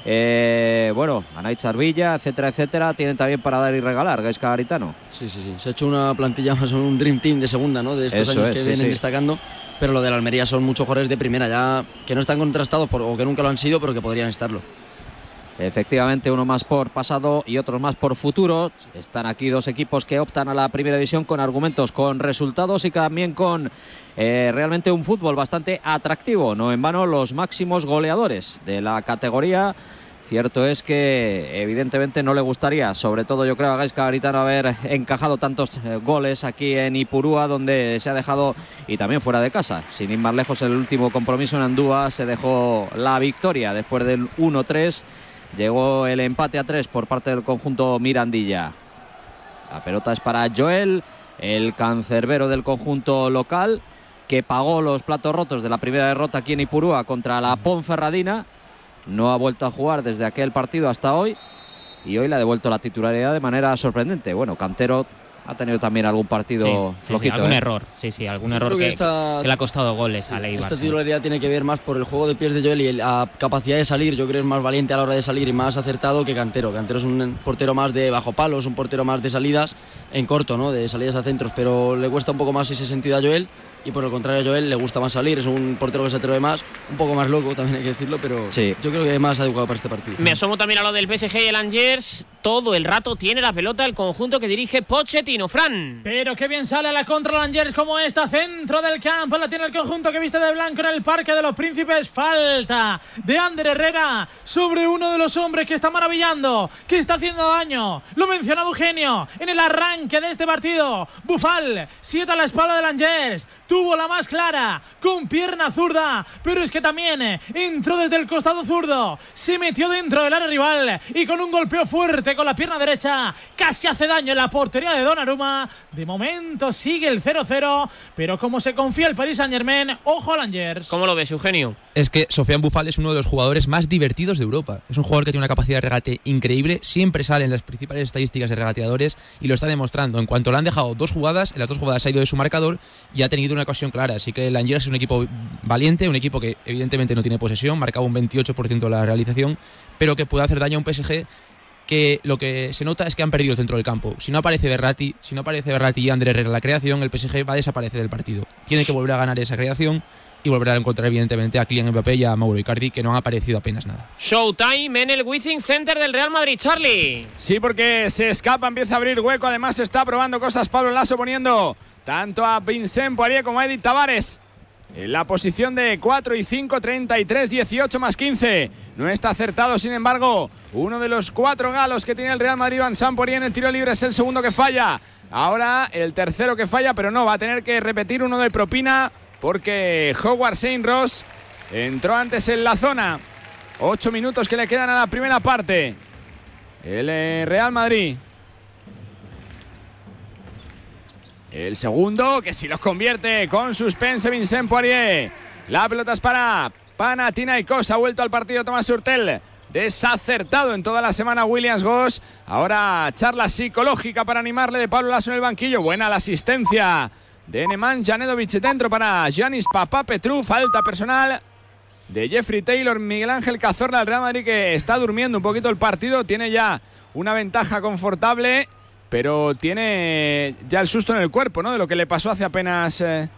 Eh, bueno, Anaitz Arvilla, etcétera, etcétera, tienen también para dar y regalar, Gaizka Garitano. Sí, sí, sí, se ha hecho una plantilla más, un Dream Team de segunda, ¿no? De estos Eso años es, que sí, vienen sí. destacando, pero lo de la Almería son muchos jugadores de primera, ya que no están contrastados por, o que nunca lo han sido, pero que podrían estarlo. Efectivamente, uno más por pasado y otros más por futuro. Están aquí dos equipos que optan a la primera división con argumentos, con resultados y también con eh, realmente un fútbol bastante atractivo. No en vano los máximos goleadores de la categoría. Cierto es que evidentemente no le gustaría, sobre todo yo creo a Gaizka Garitano, haber encajado tantos eh, goles aquí en Ipurúa, donde se ha dejado, y también fuera de casa, sin ir más lejos, el último compromiso en Andúa se dejó la victoria después del uno tres. Llegó el empate a tres por parte del conjunto Mirandilla. La pelota es para Joel, el cancerbero del conjunto local, que pagó los platos rotos de la primera derrota aquí en Ipurúa contra la Ponferradina. No ha vuelto a jugar desde aquel partido hasta hoy y hoy le ha devuelto la titularidad de manera sorprendente. Bueno, Cantero ha tenido también algún partido sí, flojito. Sí, sí, algún ¿eh? error, sí, sí, algún error que, que, esta, que le ha costado goles a Eibar. Esta sí. titularidad tiene que ver más por el juego de pies de Joel y la capacidad de salir. Yo creo que es más valiente a la hora de salir y más acertado que Cantero. Cantero es un portero más de bajo palos, un portero más de salidas en corto, ¿no? De salidas a centros, pero le cuesta un poco más ese sentido a Joel. Y por el contrario a Joel le gusta más salir, es un portero que se atreve más, un poco más loco también hay que decirlo, pero sí. yo creo que es más adecuado para este partido. Me asomo también a lo del P S G y el Angers. Todo el rato tiene la pelota el conjunto que dirige Pochettino, Fran. Pero qué bien sale a la contra el Angers como esta, centro del campo, la tiene el conjunto que viste de blanco en el Parque de los Príncipes. Falta de Ander Herrera sobre uno de los hombres que está maravillando, que está haciendo daño. Lo mencionaba Eugenio en el arranque de este partido. Bufal, siete a la espalda del Angers. Tuvo la más clara con pierna zurda, pero es que también entró desde el costado zurdo, se metió dentro del área rival y con un golpeo fuerte con la pierna derecha casi hace daño en la portería de Donnarumma. De momento sigue el cero cero, pero como se confía el Paris Saint-Germain, ojo al Angers. ¿Cómo lo ves, Eugenio? Es que Sofiane Boufal es uno de los jugadores más divertidos de Europa. Es un jugador que tiene una capacidad de regate increíble, siempre sale en las principales estadísticas de regateadores y lo está demostrando. En cuanto le han dejado dos jugadas, en las dos jugadas ha ido de su marcador y ha tenido una ocasión clara. Así que el Angers es un equipo valiente, un equipo que evidentemente no tiene posesión, marcaba un veintiocho por ciento de la realización, pero que puede hacer daño a un P S G que lo que se nota es que han perdido el centro del campo. Si no aparece Verratti, si no aparece Verratti y Ander Herrera en la creación, el P S G va a desaparecer del partido. Tiene que volver a ganar esa creación y volver a encontrar evidentemente a Kylian Mbappé y a Mauro Icardi, que no han aparecido apenas nada. Showtime en el Withing Center del Real Madrid, Charlie. Sí, porque se escapa, empieza a abrir hueco, además está probando cosas Pablo Laso, poniendo tanto a Vincent Poirier como a Edith Tavares en la posición de cuatro y cinco, treinta y tres, dieciocho más quince. No está acertado, sin embargo, uno de los cuatro galos que tiene el Real Madrid, Vincent Poirier, en el tiro libre es el segundo que falla. Ahora el tercero que falla, pero no, va a tener que repetir uno de propina porque Howard Saint Ross entró antes en la zona. Ocho minutos que le quedan a la primera parte. El eh, Real Madrid. El segundo, que si los convierte con suspense Vincent Poirier. La pelota es para Panathinaikos. Ha vuelto al partido Tomás Hurtel. Desacertado en toda la semana Williams Goss. Ahora charla psicológica para animarle de Pablo Laso en el banquillo. Buena la asistencia de Nemanja Nedovic dentro para Giannis Papapetrou. Falta personal de Jeffrey Taylor. Miguel Ángel Cazorla, el Real Madrid, que está durmiendo un poquito el partido. Tiene ya una ventaja confortable, pero tiene ya el susto en el cuerpo, ¿no? De lo que le pasó hace apenas eh,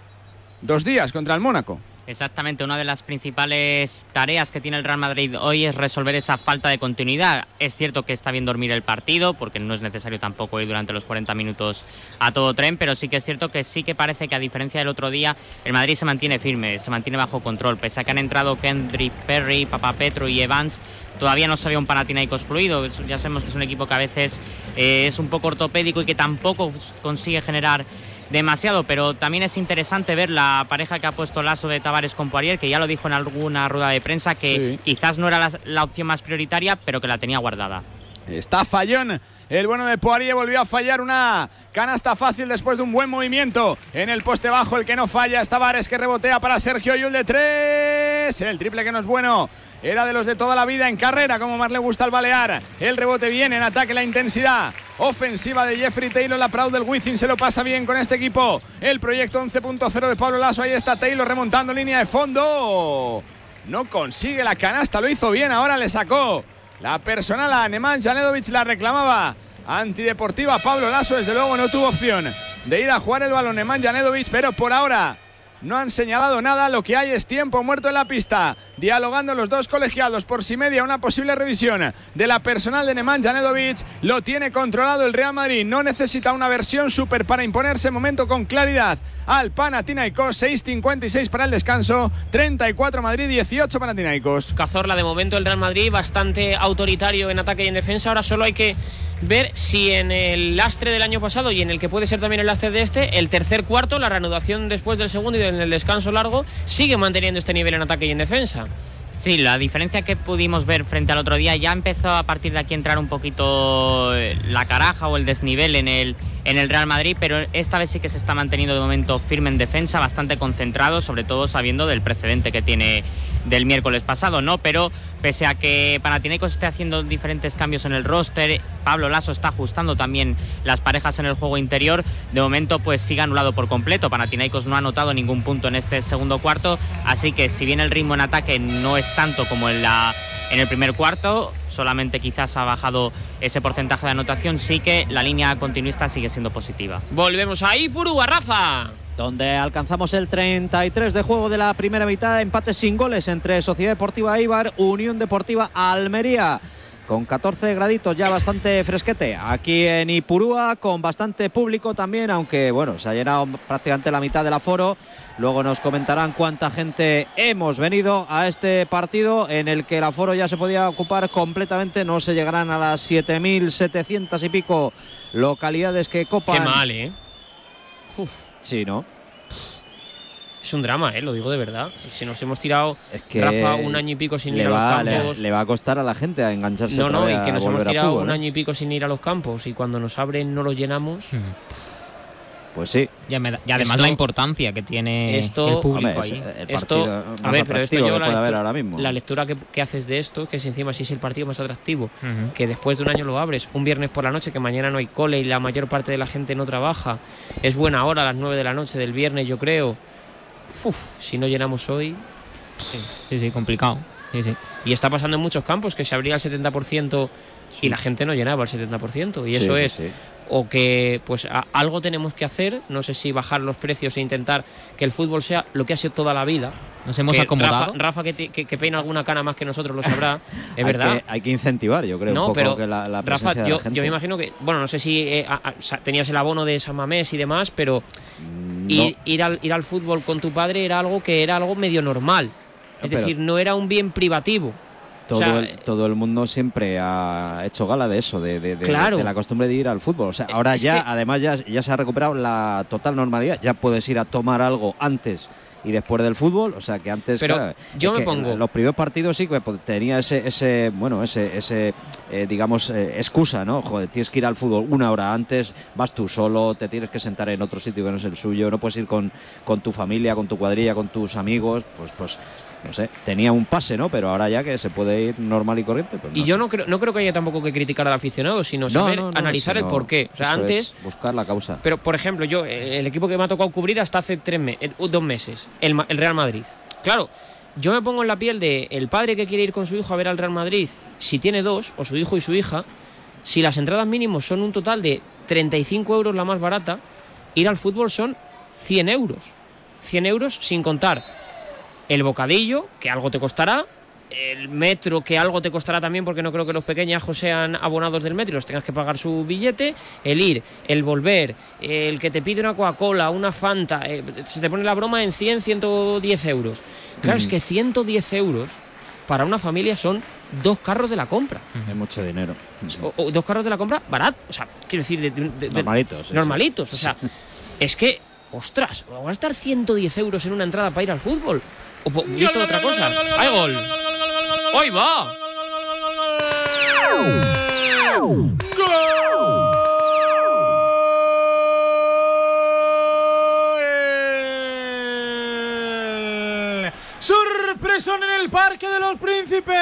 dos días contra el Mónaco. Exactamente, una de las principales tareas que tiene el Real Madrid hoy es resolver esa falta de continuidad. Es cierto que está bien dormir el partido, porque no es necesario tampoco ir durante los cuarenta minutos a todo tren, pero sí que es cierto que sí que parece que, a diferencia del otro día, el Madrid se mantiene firme, se mantiene bajo control. Pese a que han entrado Kendrick Perry, Papapetrou y Evans, todavía no se ve un Panathinaikos fluido. Ya sabemos que es un equipo que a veces eh, es un poco ortopédico y que tampoco consigue generar demasiado, pero también es interesante ver la pareja que ha puesto Laso de Tavares con Poirier, que ya lo dijo en alguna rueda de prensa, que sí, quizás no era la, la opción más prioritaria, pero que la tenía guardada. Está fallón el bueno de Poirier, volvió a fallar una canasta fácil después de un buen movimiento en el poste bajo. El que no falla es Tavares, que rebotea para Sergio Llull de tres. El triple, que no es bueno, era de los de toda la vida en carrera, como más le gusta al Balear. El rebote viene, en ataque la intensidad ofensiva de Jeffrey Taylor. La Proud del Wizzing se lo pasa bien con este equipo. El proyecto once punto cero de Pablo Laso. Ahí está Taylor remontando línea de fondo. No consigue la canasta, lo hizo bien, ahora le sacó la personal a Nemanja Nedovic, la reclamaba antideportiva Pablo Laso. Desde luego no tuvo opción de ir a jugar el balón Nemanja Nedovic, pero por ahora no han señalado nada. Lo que hay es tiempo muerto en la pista, dialogando los dos colegiados por si media una posible revisión de la personal de Nemanja Nedovic. Lo tiene controlado el Real Madrid, no necesita una versión súper para imponerse momento con claridad al Panathinaikos. Seis cincuenta y seis para el descanso, treinta y cuatro Madrid, dieciocho Panathinaikos. Cazorla, de momento el Real Madrid bastante autoritario en ataque y en defensa. Ahora solo hay que ver si en el lastre del año pasado y en el que puede ser también el lastre de este, el tercer cuarto, la reanudación después del segundo y en el descanso largo, sigue manteniendo este nivel en ataque y en defensa. Sí, la diferencia que pudimos ver frente al otro día, ya empezó a partir de aquí a entrar un poquito la caraja o el desnivel en el, en el Real Madrid, pero esta vez sí que se está manteniendo de momento firme en defensa, bastante concentrado, sobre todo sabiendo del precedente que tiene del miércoles pasado, ¿no? Pero pese a que Panathinaikos esté haciendo diferentes cambios en el roster, Pablo Laso está ajustando también las parejas en el juego interior, de momento pues sigue anulado por completo. Panathinaikos no ha anotado ningún punto en este segundo cuarto, así que si bien el ritmo en ataque no es tanto como en, la, en el primer cuarto, solamente quizás ha bajado ese porcentaje de anotación, sí que la línea continuista sigue siendo positiva. Volvemos ahí, Puru, a Rafa, donde alcanzamos el treinta y tres de juego de la primera mitad. Empate sin goles entre Sociedad Deportiva Eibar, Unión Deportiva Almería, con catorce graditos, ya bastante fresquete aquí en Ipurúa, con bastante público también, aunque bueno, se ha llenado prácticamente la mitad del aforo. Luego nos comentarán cuánta gente hemos venido a este partido, en el que el aforo ya se podía ocupar completamente. No se llegarán a las siete mil setecientas y pico localidades que copan. Qué mal, ¿eh? Uf. Sí, ¿no? Es un drama, ¿eh? Lo digo de verdad. Si nos hemos tirado, es que Rafa, un año y pico sin ir va, a los campos. Le, le va a costar a la gente a engancharse. No, no, y que nos hemos tirado fútbol, un ¿eh? año y pico sin ir a los campos, y cuando nos abren no los llenamos. Hmm. Pues sí. Ya me da, y además esto, la importancia que tiene esto, el público hombre, ahí. El esto, a ver, pero esto yo la, la, lectura, lectura, ahora mismo. la lectura que, que haces de esto, que es encima si es el partido más atractivo, uh-huh. que después de un año lo abres, un viernes por la noche, que mañana no hay cole y la mayor parte de la gente no trabaja, es buena hora a las nueve de la noche del viernes, yo creo. Uf, si no llenamos hoy... Sí, sí, sí, complicado. Sí, sí. Y está pasando en muchos campos, que se abría el setenta por ciento y la gente no llenaba el setenta por ciento. Y Sí, eso sí, es... sí. O que pues a, algo tenemos que hacer, no sé si bajar los precios e intentar que el fútbol sea lo que ha sido toda la vida. Nos hemos que acomodado. Rafa, Rafa que, que, que peina alguna cana más que nosotros lo sabrá, es hay verdad. Que, hay que incentivar, yo creo, no, un poco pero que la, la presencia Rafa, de la yo, gente. yo me imagino que, bueno, no sé si eh, a, a, tenías el abono de San Mamés y demás, pero no. ir, ir, al, ir al fútbol con tu padre era algo que era algo medio normal. Es Pero- decir, no era un bien privativo. Todo, O sea, el, todo el mundo siempre ha hecho gala de eso, de, de, de, Claro. de la costumbre de ir al fútbol. O sea, ahora Es ya, que- además, ya, ya se ha recuperado la total normalidad. Ya puedes ir a tomar algo antes y después del fútbol. O sea, que antes. Pero claro, yo es me que pongo- los primeros partidos sí que pues, tenía ese, ese bueno, ese, ese eh, digamos, eh, excusa, ¿no? Joder, tienes que ir al fútbol una hora antes, vas tú solo, te tienes que sentar en otro sitio que no es el suyo, no puedes ir con, con tu familia, con tu cuadrilla, con tus amigos, pues, pues. No sé, tenía un pase, ¿no? Pero ahora ya que se puede ir normal y corriente. Pues no y yo sé. no creo, no creo que haya tampoco que criticar al aficionado, sino No, saber no, no, analizar sino- el porqué. O sea, eso antes. es buscar la causa. Pero, por ejemplo, yo, eh, el equipo que me ha tocado cubrir hasta hace tres me- eh, dos meses, el, Ma- el Real Madrid. Claro, yo me pongo en la piel de el padre que quiere ir con su hijo a ver al Real Madrid, si tiene dos, o su hijo y su hija, si las entradas mínimos son un total de treinta y cinco euros la más barata, ir al fútbol son cien euros. cien euros sin contar el bocadillo, que algo te costará, el metro, que algo te costará también, porque no creo que los pequeñajos sean abonados del metro y los tengas que pagar su billete, el ir, el volver, el que te pide una Coca-Cola, una Fanta, eh, se te pone la broma en cien, ciento diez euros. Claro, es que ciento diez euros para una familia son dos carros de la compra. Es mucho dinero. O, o dos carros de la compra baratos, o sea, quiero decir, de, de- de- Normalitos, sí, normalitos, sí. o sea, es que, ostras, ¿voy a gastar ciento diez euros en una entrada para ir al fútbol? ¿O po- visto otra cosa? ¡Hay gol! ¡Hoy va! Sorpresón en el Parque de los Príncipes.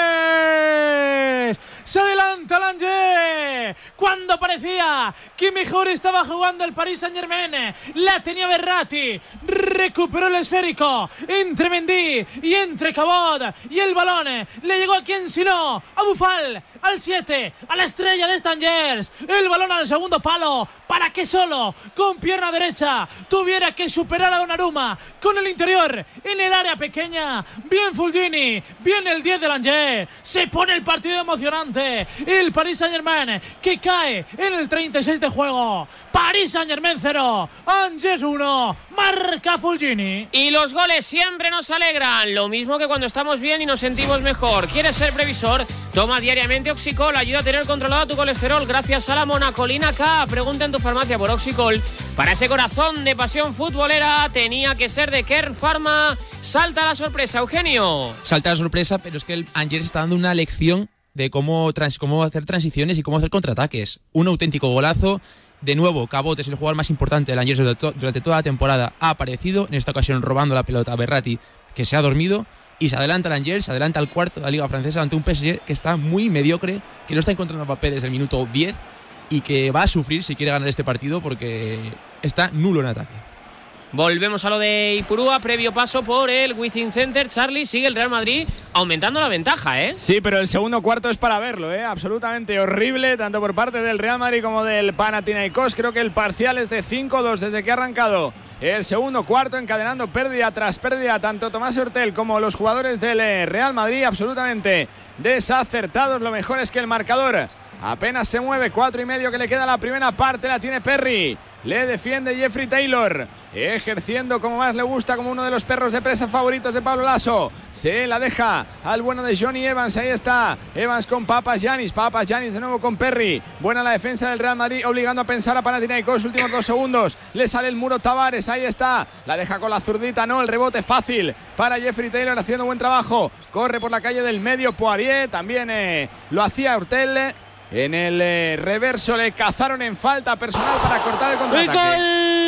Se adelanta Lange. Cuando parecía que mejor estaba jugando el Paris Saint-Germain, la tenía Verratti. Recuperó el esférico entre Mendy y entre Cabot. Y el balón le llegó a quien sino, a Bufal, al siete, a la estrella de Stangers. El balón al segundo palo para que solo con pierna derecha tuviera que superar a Donnarumma con el interior en el área pequeña. Bien Fulgini, bien el diez de Lange. Se pone el partido emocionante. El Paris Saint-Germain que cae en el treinta y seis de juego. Paris Saint-Germain cero, Angers uno, marca Fulgini. Y los goles siempre nos alegran, lo mismo que cuando estamos bien y nos sentimos mejor. ¿Quieres ser previsor? Toma diariamente Oxicol, ayuda a tener controlado tu colesterol gracias a la monacolina K. Pregunta en tu farmacia por Oxicol. Para ese corazón de pasión futbolera tenía que ser de Kern Pharma. Salta la sorpresa, Eugenio. Salta la sorpresa, pero es que el Angers está dando una lección de cómo, trans, cómo hacer transiciones y cómo hacer contraataques. Un auténtico golazo. De nuevo, Cabot es el jugador más importante del Angers durante, to durante toda la temporada. Ha aparecido, en esta ocasión robando la pelota a Verratti, que se ha dormido. Y se adelanta el Angers, se adelanta al cuarto de la Liga Francesa ante un P S G que está muy mediocre, que no está encontrando papel desde el minuto diez y que va a sufrir si quiere ganar este partido porque está nulo en ataque. Volvemos a lo de Ipurúa, previo paso por el Wizzing Center. Charlie, sigue el Real Madrid aumentando la ventaja, ¿eh? Sí, pero el segundo cuarto es para verlo, ¿eh? Absolutamente horrible, tanto por parte del Real Madrid como del Panathinaikos. Creo que el parcial es de cinco dos desde que ha arrancado el segundo cuarto, encadenando pérdida tras pérdida. Tanto Tomás Hurtel como los jugadores del Real Madrid absolutamente desacertados. Lo mejor es que el marcador apenas se mueve, cuatro y medio que le queda la primera parte, la tiene Perry. Le defiende Jeffrey Taylor, ejerciendo como más le gusta, como uno de los perros de presa favoritos de Pablo Lasso. Se la deja al bueno de Johnny Evans, ahí está Evans con Papas Giannis, Papas Giannis de nuevo con Perry. Buena la defensa del Real Madrid, obligando a pensar a Panathinaikos, últimos dos segundos. Le sale el muro Tavares, ahí está, la deja con la zurdita, no, el rebote fácil para Jeffrey Taylor, haciendo buen trabajo. Corre por la calle del medio Poirier, también eh, lo hacía Hurtel. En el eh, reverso le cazaron en falta personal para cortar el contraataque.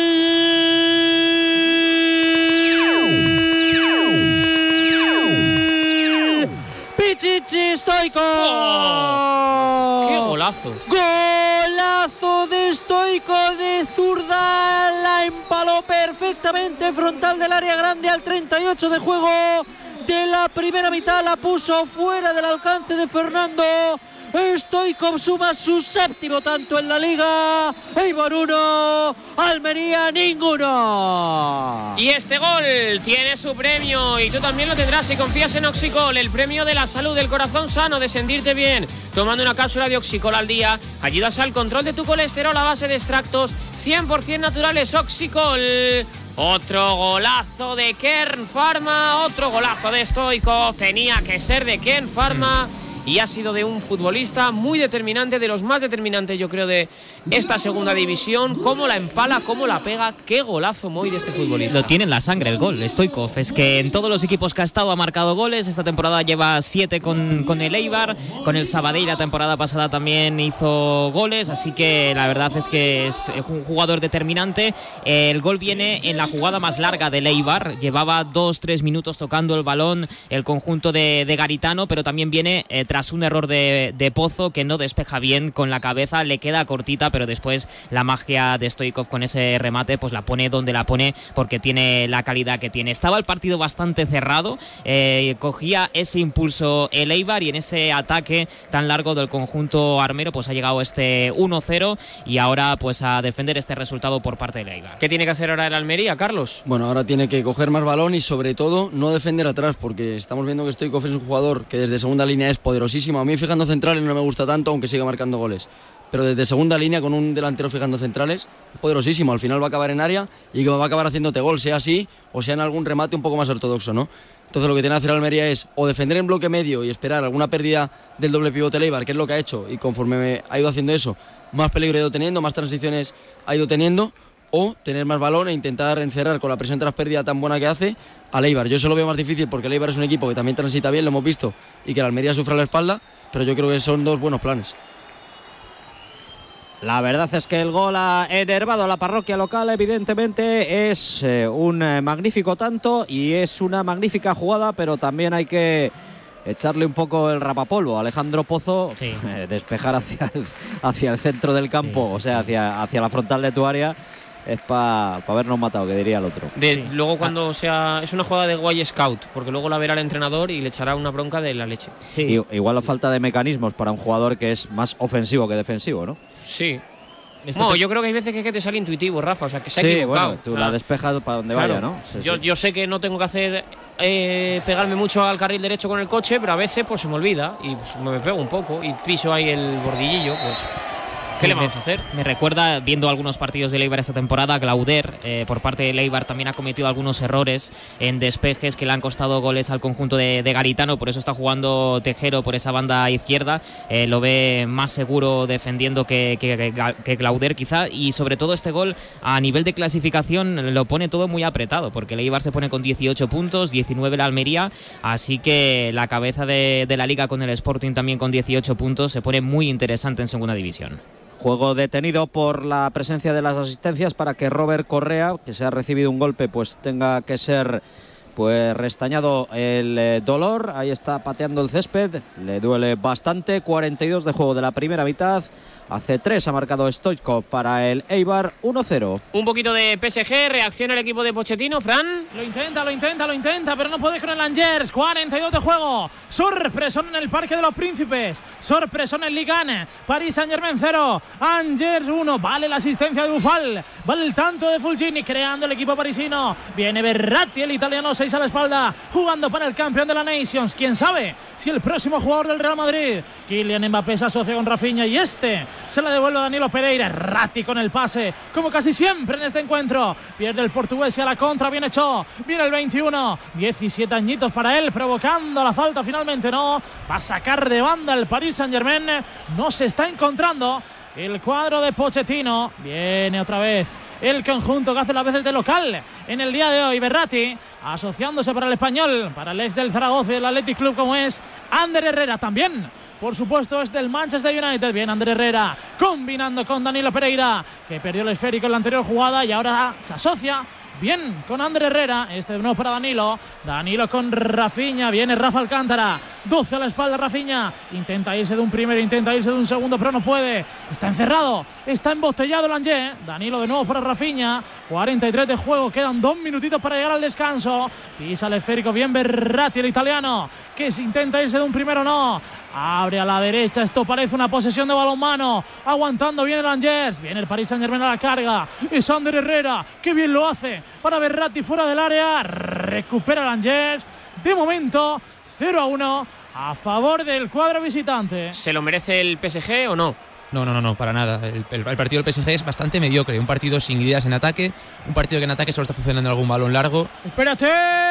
Pichichi Stoico. ¡Oh! ¡Qué golazo! Golazo de Stoico de zurda. La empaló perfectamente frontal del área grande al treinta y ocho de juego de la primera mitad. La puso fuera del alcance de Fernando. Stoichkov suma su séptimo tanto en la Liga. Eibar uno, Almería ninguno. Y este gol tiene su premio y tú también lo tendrás si confías en Oxicol, el premio de la salud, del corazón sano, de sentirte bien. Tomando una cápsula de Oxicol al día ayudas al control de tu colesterol a base de extractos cien por ciento naturales. Oxicol. Otro golazo de Kern Pharma, otro golazo de Stoichkov. Tenía que ser de Kern Pharma. Y ha sido de un futbolista muy determinante, de los más determinantes yo creo de esta segunda división. Cómo la empala, cómo la pega, qué golazo muy de este futbolista. Lo tiene en la sangre el gol, Stoichkov. Es que en todos los equipos que ha estado ha marcado goles. Esta temporada lleva siete con, con el Eibar, con el Sabadell la temporada pasada también hizo goles. Así que la verdad es que es un jugador determinante. El gol viene en la jugada más larga del Eibar. Llevaba dos, tres minutos tocando el balón el conjunto de, de Garitano, pero también viene eh, tras un error de, de Pozo que no despeja bien con la cabeza, le queda cortita, pero después la magia de Stoichkov con ese remate pues la pone donde la pone porque tiene la calidad que tiene. Estaba el partido bastante cerrado, eh, cogía ese impulso el Eibar y en ese ataque tan largo del conjunto armero pues ha llegado este uno cero y ahora pues a defender este resultado por parte del Eibar. ¿Qué tiene que hacer ahora el Almería, Carlos? Bueno, ahora tiene que coger más balón y sobre todo no defender atrás, porque estamos viendo que Stoichkov es un jugador que desde segunda línea es poderoso. A mí fijando centrales no me gusta tanto, aunque siga marcando goles. Pero desde segunda línea con un delantero fijando centrales es poderosísimo. Al final va a acabar en área y que va a acabar haciéndote gol, sea así o sea en algún remate un poco más ortodoxo, ¿no? Entonces lo que tiene que hacer Almería es o defender en bloque medio y esperar alguna pérdida del doble pivote Eibar, que es lo que ha hecho, y conforme ha ido haciendo eso, más peligro ha ido teniendo, más transiciones ha ido teniendo, o tener más balón e intentar encerrar con la presión tras pérdida tan buena que hace al Eibar. Yo se lo veo más difícil porque el Eibar es un equipo que también transita bien, lo hemos visto, y que la Almería sufra la espalda, pero yo creo que son dos buenos planes. La verdad es que el gol ha enervado a la parroquia local, evidentemente es eh, un eh, magnífico tanto y es una magnífica jugada, pero también hay que echarle un poco el rapapolvo. Alejandro Pozo, sí. eh, despejar hacia el, hacia el centro del campo, sí, sí, o sea, hacia, hacia la frontal de tu área, es para pa habernos matado, que diría el otro. De, sí. Luego cuando ah. sea... Es una jugada de Guay Scout, porque luego la verá el entrenador y le echará una bronca de la leche. Sí. Y, igual la falta de mecanismos para un jugador que es más ofensivo que defensivo, ¿no? Sí. No, te... yo creo que hay veces que, es que te sale intuitivo, Rafa, o sea, que se ha sí, equivocado. Bueno, tú o sea, la despejas para donde claro, vaya, ¿no? Sí, yo, sí. yo sé que no tengo que hacer eh, pegarme mucho al carril derecho con el coche, pero a veces pues se me olvida y pues, me pego un poco y piso ahí el bordillillo, pues... ¿Qué le vamos a hacer? Me recuerda, viendo algunos partidos de Eibar esta temporada, Glauder, eh, por parte de Eibar, también ha cometido algunos errores en despejes que le han costado goles al conjunto de, de Garitano, por eso está jugando Tejero por esa banda izquierda, eh, lo ve más seguro defendiendo que, que, que, que Glauder quizá, y sobre todo este gol a nivel de clasificación lo pone todo muy apretado, porque el Eibar se pone con dieciocho puntos, diecinueve la Almería, así que la cabeza de, de la Liga con el Sporting también con dieciocho puntos se pone muy interesante en segunda división. Juego detenido por la presencia de las asistencias para que Robert Correa, que se ha recibido un golpe, pues tenga que ser pues restañado el eh, dolor. Ahí está pateando el césped, le duele bastante. cuarenta y dos de juego de la primera mitad. Hace tres ha marcado Stoichkov para el Eibar, uno cero. Un poquito de P S G, reacciona el equipo de Pochettino, Fran. Lo intenta, lo intenta, lo intenta, pero no puede con el Angers. cuarenta y dos de juego. Sorpresón en el Parque de los Príncipes. Sorpresón en Ligue uno. Paris Saint-Germain cero. Angers uno. Vale la asistencia de Ufal. Vale el tanto de Fulgini, creando el equipo parisino. Viene Verratti, el italiano, seis a la espalda, jugando para el campeón de la Nations. ¿Quién sabe si el próximo jugador del Real Madrid, Kylian Mbappé, se asocia con Rafinha y este se la devuelve a Danilo Pereira. Ratti con el pase, como casi siempre en este encuentro. Pierde el portugués y a la contra viene Cho. Viene el veintiuno, diecisiete añitos para él, provocando la falta. Finalmente no, va a sacar de banda el Paris Saint-Germain. No se está encontrando el cuadro de Pochettino. Viene otra vez el conjunto que hace las veces de local en el día de hoy. Verratti asociándose para el español, para el ex del Zaragoza y el Athletic Club como es Ander Herrera. También, por supuesto, es del Manchester United. Bien, Ander Herrera combinando con Danilo Pereira, que perdió el esférico en la anterior jugada y ahora se asocia bien con Ander Herrera. Este de nuevo para Danilo. Danilo con Rafinha. Viene Rafa Alcántara. doce a la espalda Rafinha. Intenta irse de un primero, intenta irse de un segundo, pero no puede. Está encerrado. Está embotellado el Angers. Danilo de nuevo para Rafinha. cuarenta y tres de juego, quedan dos minutitos para llegar al descanso. Pisa el esférico, bien Verratti, el italiano, que se intenta irse de un primero, no. Abre a la derecha, esto parece una posesión de balonmano. Aguantando bien el Angers. Viene el Paris Saint-Germain a la carga. Es Ander Herrera, que bien lo hace para Verratti fuera del área. Recupera el Angers. De momento, cero a uno a favor del cuadro visitante. ¿Se lo merece el P S G o no? No, no, no, no, para nada. El, el, el partido del P S G es bastante mediocre. Un partido sin ideas en ataque. Un partido que en ataque solo está funcionando algún balón largo. Espérate.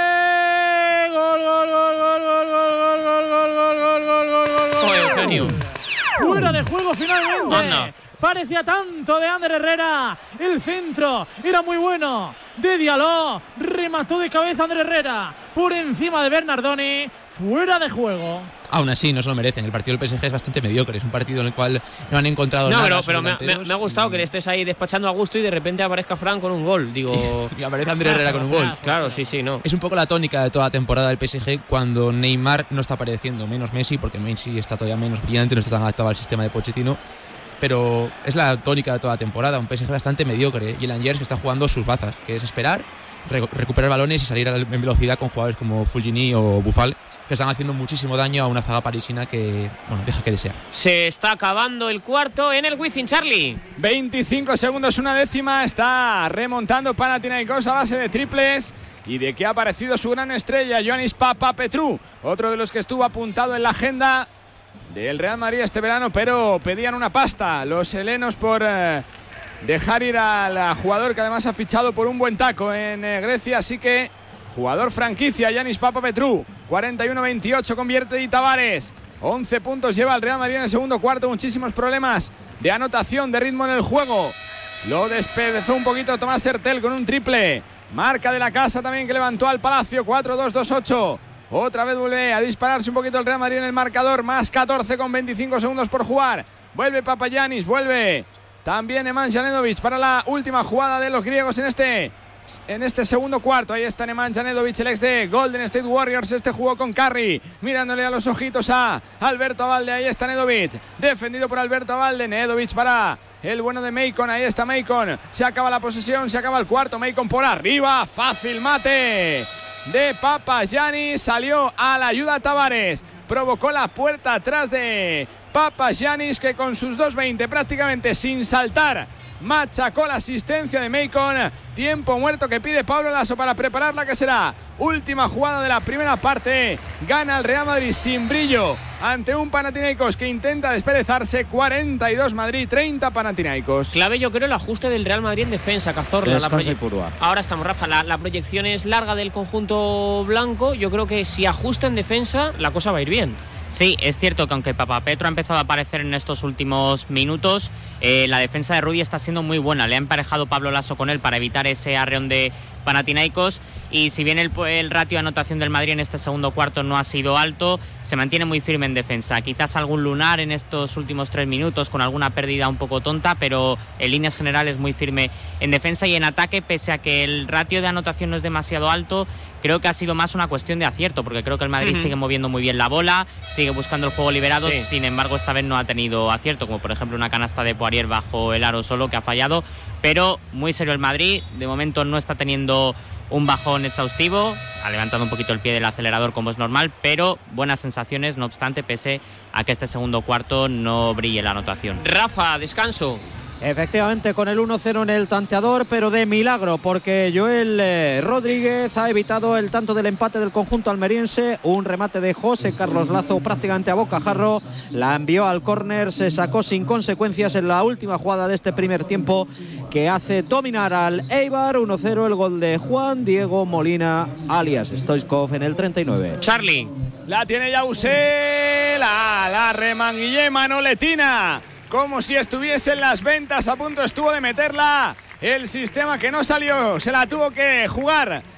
Gol, gol, gol, gol, gol, gol, gol, gol, gol, gol, gol, gol, gol, gol. Eugenio. Fuera de juego finalmente. Anda. Parecía tanto de Ander Herrera. El centro era muy bueno. De Diallo. Remató de cabeza Ander Herrera. Por encima de Bernardoni. Fuera de juego. Aún así, no se lo merecen. El partido del P S G es bastante mediocre. Es un partido en el cual no han encontrado no, nada. No, pero, pero me, me, me ha gustado que le estés ahí despachando a gusto y de repente aparezca Fran con un gol. Digo. Y aparece Ander Herrera con un gol. Claro, sí, sí, no. Es un poco la tónica de toda la temporada del P S G cuando Neymar no está apareciendo. Menos Messi, porque Messi está todavía menos brillante, no está tan adaptado al sistema de Pochettino. Pero es la tónica de toda la temporada. Un P S G bastante mediocre. Y el Angers que está jugando sus bazas, que es esperar, re- recuperar balones y salir en velocidad con jugadores como Fulgini o Buffal, que están haciendo muchísimo daño a una zaga parisina que, bueno, deja que desear. Se está acabando el cuarto en el Wizzing, Charlie. veinticinco segundos, una décima. Está remontando Panathinaikos a base de triples. Y de que ha aparecido su gran estrella, Ioannis Papapetrou, otro de los que estuvo apuntado en la agenda del Real Madrid este verano, pero pedían una pasta los helenos por eh, dejar ir al jugador que además ha fichado por un buen taco en eh, Grecia, así que jugador franquicia, Ioannis Papapetrou. Cuarenta y uno veintiocho convierte Di Tavares. once puntos lleva el Real Madrid en el segundo cuarto, muchísimos problemas de anotación, de ritmo en el juego. Lo despedazó un poquito Tomás Hertel con un triple. Marca de la casa también que levantó al Palacio. Cuatro dos dos ocho. Otra vez vuelve a dispararse un poquito el Real Madrid en el marcador. Más catorce con veinticinco segundos por jugar. Vuelve Papagiannis, vuelve también Nemanja Nedovic para la última jugada de los griegos en este, en este segundo cuarto. Ahí está Nemanja Nedovic, el ex de Golden State Warriors. Este jugó con Curry, mirándole a los ojitos a Alberto Abalde. Ahí está Nedovic, defendido por Alberto Abalde. Nedovic para el bueno de Macon, ahí está Macon. Se acaba la posesión, se acaba el cuarto. Macon por arriba, fácil mate de Papagiannis, salió a la ayuda Tavares, provocó la puerta atrás de Papagiannis, que con sus dos veinte prácticamente sin saltar machacó la asistencia de Macon. Tiempo muerto que pide Pablo Laso para preparar la que será última jugada de la primera parte. Gana el Real Madrid sin brillo ante un Panathinaikos que intenta desperezarse. Cuarenta y dos Madrid, treinta Panathinaikos. Clave, yo creo, el ajuste del Real Madrid en defensa, Cazorla. La proye- Purua. Ahora estamos, Rafa. La, la proyección es larga del conjunto blanco. Yo creo que si ajusta en defensa, la cosa va a ir bien. Sí, es cierto que aunque Papapetrou ha empezado a aparecer en estos últimos minutos, eh, la defensa de Rudy está siendo muy buena. Le ha emparejado Pablo Laso con él para evitar ese arreón de Panathinaikos. Y si bien el, el ratio de anotación del Madrid en este segundo cuarto no ha sido alto, se mantiene muy firme en defensa. Quizás algún lunar en estos últimos tres minutos con alguna pérdida un poco tonta, pero en líneas generales muy firme en defensa. Y en ataque, pese a que el ratio de anotación no es demasiado alto, creo que ha sido más una cuestión de acierto, porque creo que el Madrid uh-huh. sigue moviendo muy bien la bola, sigue buscando el juego liberado. Sí. Sin embargo, esta vez no ha tenido acierto, como por ejemplo una canasta de Poirier bajo el aro solo, que ha fallado. Pero muy serio el Madrid, de momento no está teniendo un bajón exhaustivo, ha levantado un poquito el pie del acelerador como es normal, pero buenas sensaciones, no obstante, pese a que este segundo cuarto no brille la anotación. Rafa, descanso. Efectivamente, con el uno cero en el tanteador, pero de milagro, porque Joel eh, Rodríguez ha evitado el tanto del empate del conjunto almeriense. Un remate de José Carlos Lazo prácticamente a bocajarro, la envió al córner, se sacó sin consecuencias en la última jugada de este primer tiempo, que hace dominar al Eibar. Uno cero, el gol de Juan Diego Molina, alias Stoichkov, en el treinta y nueve. Charlie. La tiene Yauser, la, la remanguillé Manoletina, como si estuviese en las ventas, a punto estuvo de meterla. El sistema que no salió, se la tuvo que jugar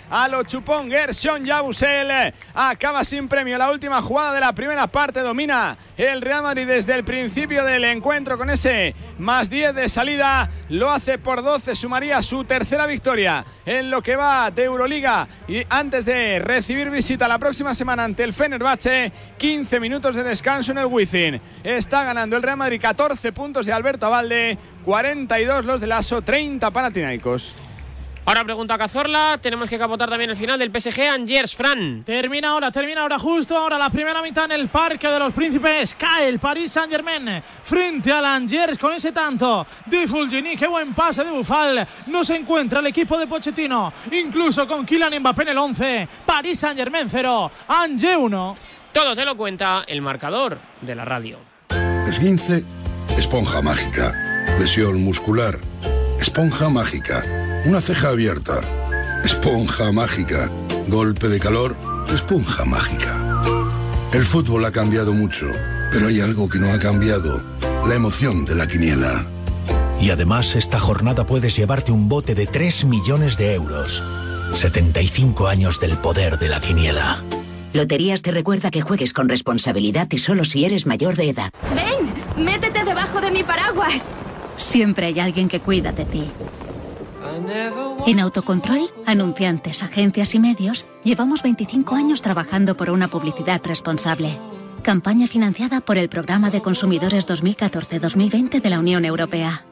a lo chupón Gershon Yabusel. Acaba sin premio la última jugada de la primera parte. Domina el Real Madrid desde el principio del encuentro con ese más diez de salida. Lo hace por doce, sumaría su tercera victoria en lo que va de Euroliga, y antes de recibir visita la próxima semana ante el Fenerbahce. quince minutos de descanso en el Wizzing. Está ganando el Real Madrid, catorce puntos de Alberto Abalde, cuarenta y dos los de Lasso, treinta Panathinaikos. Ahora pregunta Cazorla, tenemos que capotar también el final del P S G Angers, Fran. Termina ahora, termina ahora, justo ahora la primera mitad en el Parque de los Príncipes. Cae el Paris Saint-Germain frente al Angers con ese tanto de Fulgini. Qué buen pase de Bufal. No se encuentra el equipo de Pochettino, incluso con Kylian Mbappé en el once. Paris Saint-Germain cero, Angers uno. Todo te lo cuenta el marcador de la radio. Esguince, esponja mágica. Lesión muscular, esponja mágica. Una ceja abierta, esponja mágica. Golpe de calor, esponja mágica. El fútbol ha cambiado mucho, pero hay algo que no ha cambiado: la emoción de la quiniela. Y además, esta jornada puedes llevarte un bote de tres millones de euros. setenta y cinco años del poder de la quiniela. Loterías te recuerda que juegues con responsabilidad y solo si eres mayor de edad. ¡Ven! ¡Métete debajo de mi paraguas! Siempre hay alguien que cuida de ti. En Autocontrol, anunciantes, agencias y medios, llevamos veinticinco años trabajando por una publicidad responsable. Campaña financiada por el Programa de Consumidores dos mil catorce dos mil veinte de la Unión Europea.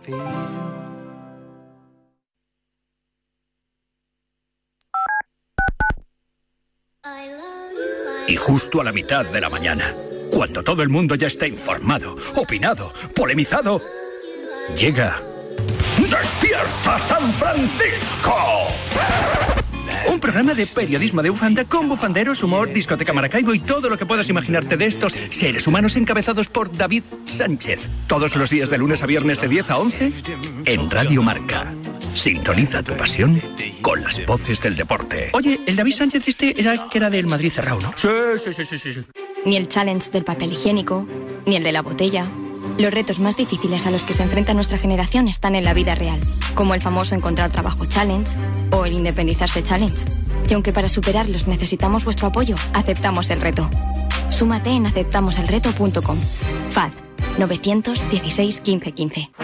Y justo a la mitad de la mañana, cuando todo el mundo ya está informado, opinado, polemizado, llega ¡Despierta San Francisco! Un programa de periodismo de bufanda con bufanderos, humor, discoteca Maracaibo y todo lo que puedas imaginarte de estos seres humanos encabezados por David Sánchez. Todos los días de lunes a viernes de diez a once en Radio Marca. Sintoniza tu pasión con las voces del deporte. Oye, el David Sánchez este era que era del Madrid cerrado, ¿no? Sí, sí, sí, sí, sí. Ni el challenge del papel higiénico, ni el de la botella. Los retos más difíciles a los que se enfrenta nuestra generación están en la vida real, como el famoso encontrar trabajo challenge o el independizarse challenge. Y aunque para superarlos necesitamos vuestro apoyo, aceptamos el reto. Súmate en aceptamos el reto punto com. F A D nueve uno seis, uno cinco uno cinco.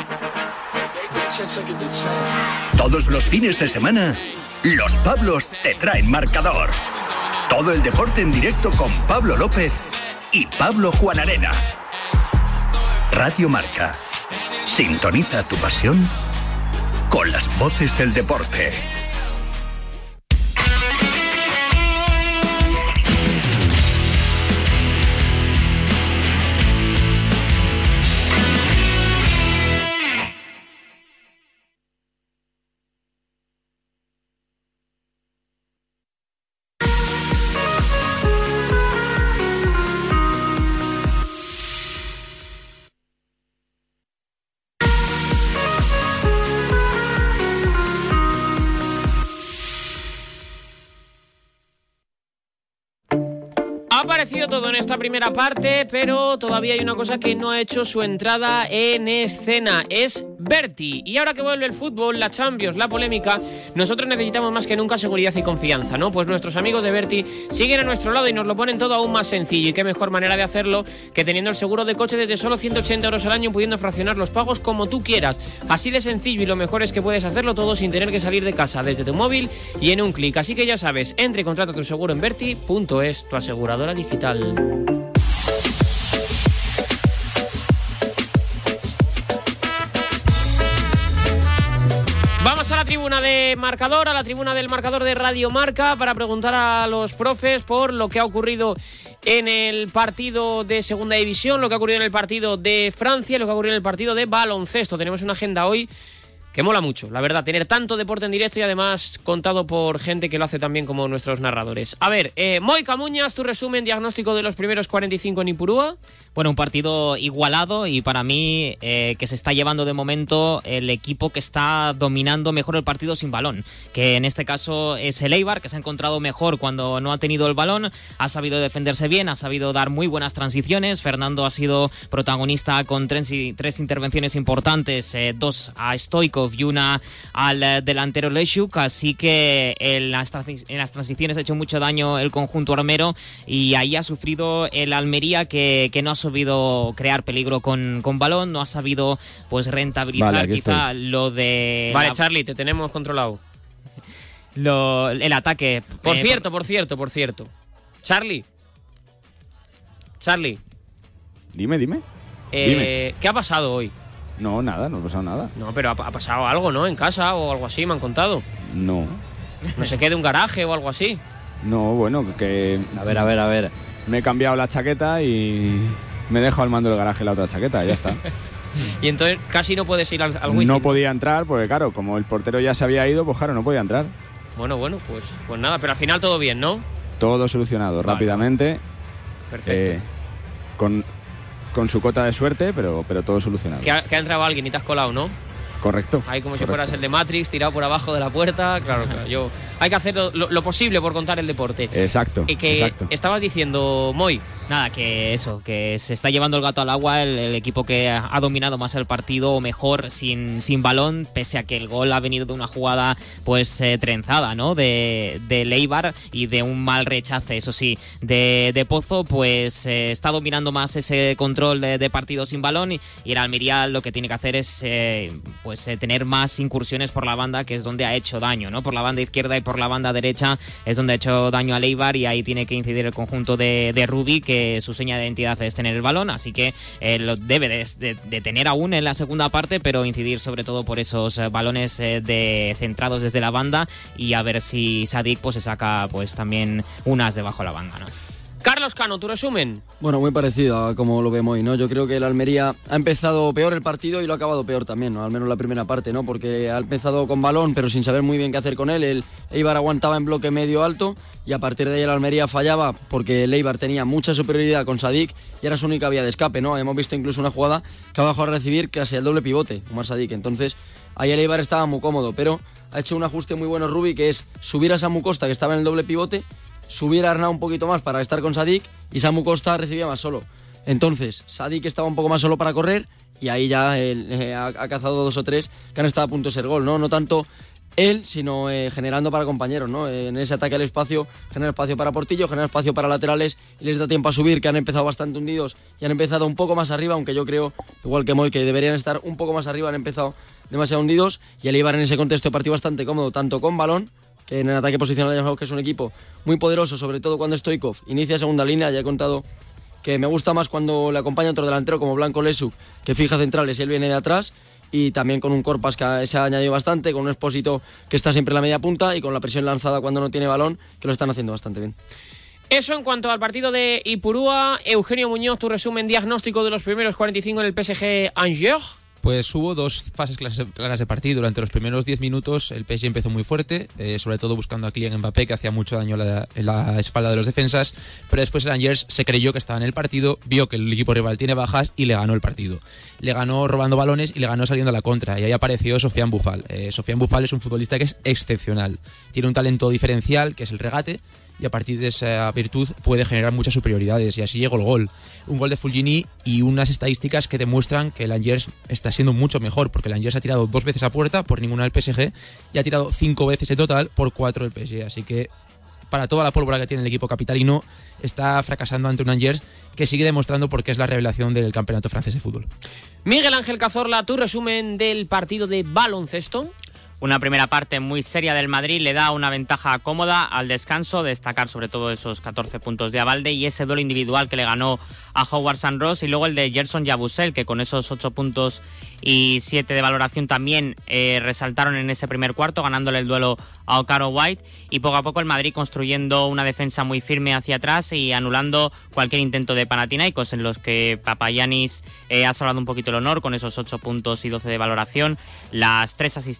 Todos los fines de semana, los Pablos te traen marcador. Todo el deporte en directo con Pablo López y Pablo Juan Arena. Radio Marca. Sintoniza tu pasión con las voces del deporte. Ha aparecido todo en esta primera parte, pero todavía hay una cosa que no ha hecho su entrada en escena. Es Berti. Y ahora que vuelve el fútbol, la Champions, la polémica, nosotros necesitamos más que nunca seguridad y confianza, ¿no? Pues nuestros amigos de Berti siguen a nuestro lado y nos lo ponen todo aún más sencillo. Y qué mejor manera de hacerlo que teniendo el seguro de coche desde solo ciento ochenta euros al año, pudiendo fraccionar los pagos como tú quieras. Así de sencillo, y lo mejor es que puedes hacerlo todo sin tener que salir de casa, desde tu móvil y en un clic. Así que ya sabes, entre y contrata tu seguro en Berti punto es, tu aseguradora digital. Vamos a la tribuna de marcador, a la tribuna del marcador de Radio Marca, para preguntar a los profes por lo que ha ocurrido en el partido de Segunda División, lo que ha ocurrido en el partido de Francia, lo que ha ocurrido en el partido de baloncesto. Tenemos una agenda hoy que mola mucho, la verdad, tener tanto deporte en directo y además contado por gente que lo hace también como nuestros narradores. A ver, eh, Moi Camuñas, tu resumen, diagnóstico de los primeros cuarenta y cinco en Ipurúa. Bueno, un partido igualado y para mí eh, que se está llevando de momento el equipo que está dominando mejor el partido sin balón, que en este caso es el Eibar, que se ha encontrado mejor cuando no ha tenido el balón, ha sabido defenderse bien, ha sabido dar muy buenas transiciones. Fernando ha sido protagonista con tres, tres intervenciones importantes, eh, dos a Stoichkov Viuna al eh, delantero Leszuk, así que en las, en las transiciones ha hecho mucho daño el conjunto armero y ahí ha sufrido el Almería que, que no ha sabido crear peligro con, con balón, no ha sabido pues rentabilizar vale, quizá estoy. lo de... Vale, la... Charlie, te tenemos controlado. Lo, el ataque. Por eh, cierto, por cierto, por cierto. Charlie. Charlie. Dime, dime. Eh, dime. ¿Qué ha pasado hoy? No, nada, no ha pasado nada. No, pero ha, ha pasado algo, ¿no? En casa o algo así, me han contado. No. No sé qué, de un garaje o algo así. No, bueno, que... A ver, a ver, a ver. Me he cambiado la chaqueta y me he dejado al mando del garaje la otra chaqueta, ya está. Y entonces casi no puedes ir al, al Wizzing. No podía entrar porque, claro, como el portero ya se había ido, pues claro, no podía entrar. Bueno, bueno, pues, pues nada, pero al final todo bien, ¿no? Todo solucionado vale, rápidamente. Perfecto. Eh, con, con su cota de suerte, pero, pero todo solucionado. Que ha, que ha entrado alguien y te has colado, ¿no? Correcto. Ahí como correcto. si fueras el de Matrix, tirado por abajo de la puerta. Claro, claro, yo... Hay que hacer lo, lo posible por contar el deporte. Exacto, Y que exacto. estabas diciendo, Moy. Nada, que eso, que se está llevando el gato al agua el, el equipo que ha dominado más el partido, o mejor, sin, sin balón, pese a que el gol ha venido de una jugada pues eh, trenzada, ¿no? De, de Eibar y de un mal rechace, eso sí, de, de Pozo, pues eh, está dominando más ese control de, de partido sin balón y, y el Almería lo que tiene que hacer es eh, pues eh, tener más incursiones por la banda, que es donde ha hecho daño, ¿no? Por la banda izquierda y por la banda derecha es donde ha hecho daño al Eibar y ahí tiene que incidir el conjunto de, de Rubi, que su seña de identidad es tener el balón, así que eh, lo debe de, de, de tener aún en la segunda parte, pero incidir sobre todo por esos eh, balones eh, de centrados desde la banda y a ver si Sadik pues se saca pues también unas debajo de la banda, ¿no? Carlos Cano, tu resumen. Bueno, muy parecido a como lo vemos hoy, ¿no? Yo creo que el Almería ha empezado peor el partido y lo ha acabado peor también, ¿no? Al menos la primera parte, ¿no? Porque ha empezado con balón, pero sin saber muy bien qué hacer con él. El Eibar aguantaba en bloque medio alto y a partir de ahí el Almería fallaba porque el Eibar tenía mucha superioridad con Sadik y era su única vía de escape, ¿no? Hemos visto incluso una jugada que abajo a recibir casi el doble pivote, Omar Sadik. Entonces, ahí el Eibar estaba muy cómodo, pero ha hecho un ajuste muy bueno Rubi, que es subir a Samu Costa, que estaba en el doble pivote, subir a Arnau un poquito más para estar con Sadik y Samu Costa recibía más solo. Entonces, Sadik estaba un poco más solo para correr y ahí ya él, eh, ha, ha cazado dos o tres que han estado a punto de ser gol, ¿no? No tanto él, sino eh, generando para compañeros, ¿no? Eh, en ese ataque al espacio, genera espacio para Portillo, genera espacio para laterales y les da tiempo a subir, que han empezado bastante hundidos y han empezado un poco más arriba, aunque yo creo, igual que Moy, que deberían estar un poco más arriba, han empezado demasiado hundidos y el Eibar en ese contexto de partido bastante cómodo, tanto con balón, que en el ataque posicional ya sabemos que es un equipo muy poderoso, sobre todo cuando Stoichkov inicia segunda línea. Ya he contado que me gusta más cuando le acompaña otro delantero como Blanco Leszuk, que fija centrales y él viene de atrás, y también con un Corpas que se ha añadido bastante, con un Expósito que está siempre en la media punta y con la presión lanzada cuando no tiene balón, que lo están haciendo bastante bien. Eso en cuanto al partido de Ipurúa. Eugenio Muñoz, tu resumen diagnóstico de los primeros cuarenta y cinco en el P S G Angers. Pues hubo dos fases claras de partido. Durante los primeros diez minutos el P S G empezó muy fuerte, eh, sobre todo buscando a Kylian Mbappé, que hacía mucho daño la, en la espalda de los defensas, pero después el Angers se creyó que estaba en el partido, vio que el equipo rival tiene bajas y le ganó el partido. Le ganó robando balones y le ganó saliendo a la contra, y ahí apareció Sofiane Boufal. Eh, Sofiane Boufal es un futbolista que es excepcional, tiene un talento diferencial que es el regate, y a partir de esa virtud puede generar muchas superioridades, y así llegó el gol. Un gol de Fulgini y unas estadísticas que demuestran que el Angers está siendo mucho mejor, porque el Angers ha tirado dos veces a puerta por ninguna del P S G y ha tirado cinco veces en total por cuatro del P S G, así que para toda la pólvora que tiene el equipo capitalino está fracasando ante un Angers que sigue demostrando por qué es la revelación del campeonato francés de fútbol. Miguel Ángel Cazorla, tu resumen del partido de baloncesto. Una primera parte muy seria del Madrid le da una ventaja cómoda al descanso, destacar sobre todo esos catorce puntos de Abalde y ese duelo individual que le ganó a Howard San Ross, y luego el de Gerson Yabusel, que con esos ocho puntos y siete de valoración también eh, resaltaron en ese primer cuarto, ganándole el duelo a Okaro White, y poco a poco el Madrid construyendo una defensa muy firme hacia atrás y anulando cualquier intento de Panathinaikos, en los que Papagiannis eh, ha salvado un poquito el honor con esos ocho puntos y doce de valoración, las tres asistencias de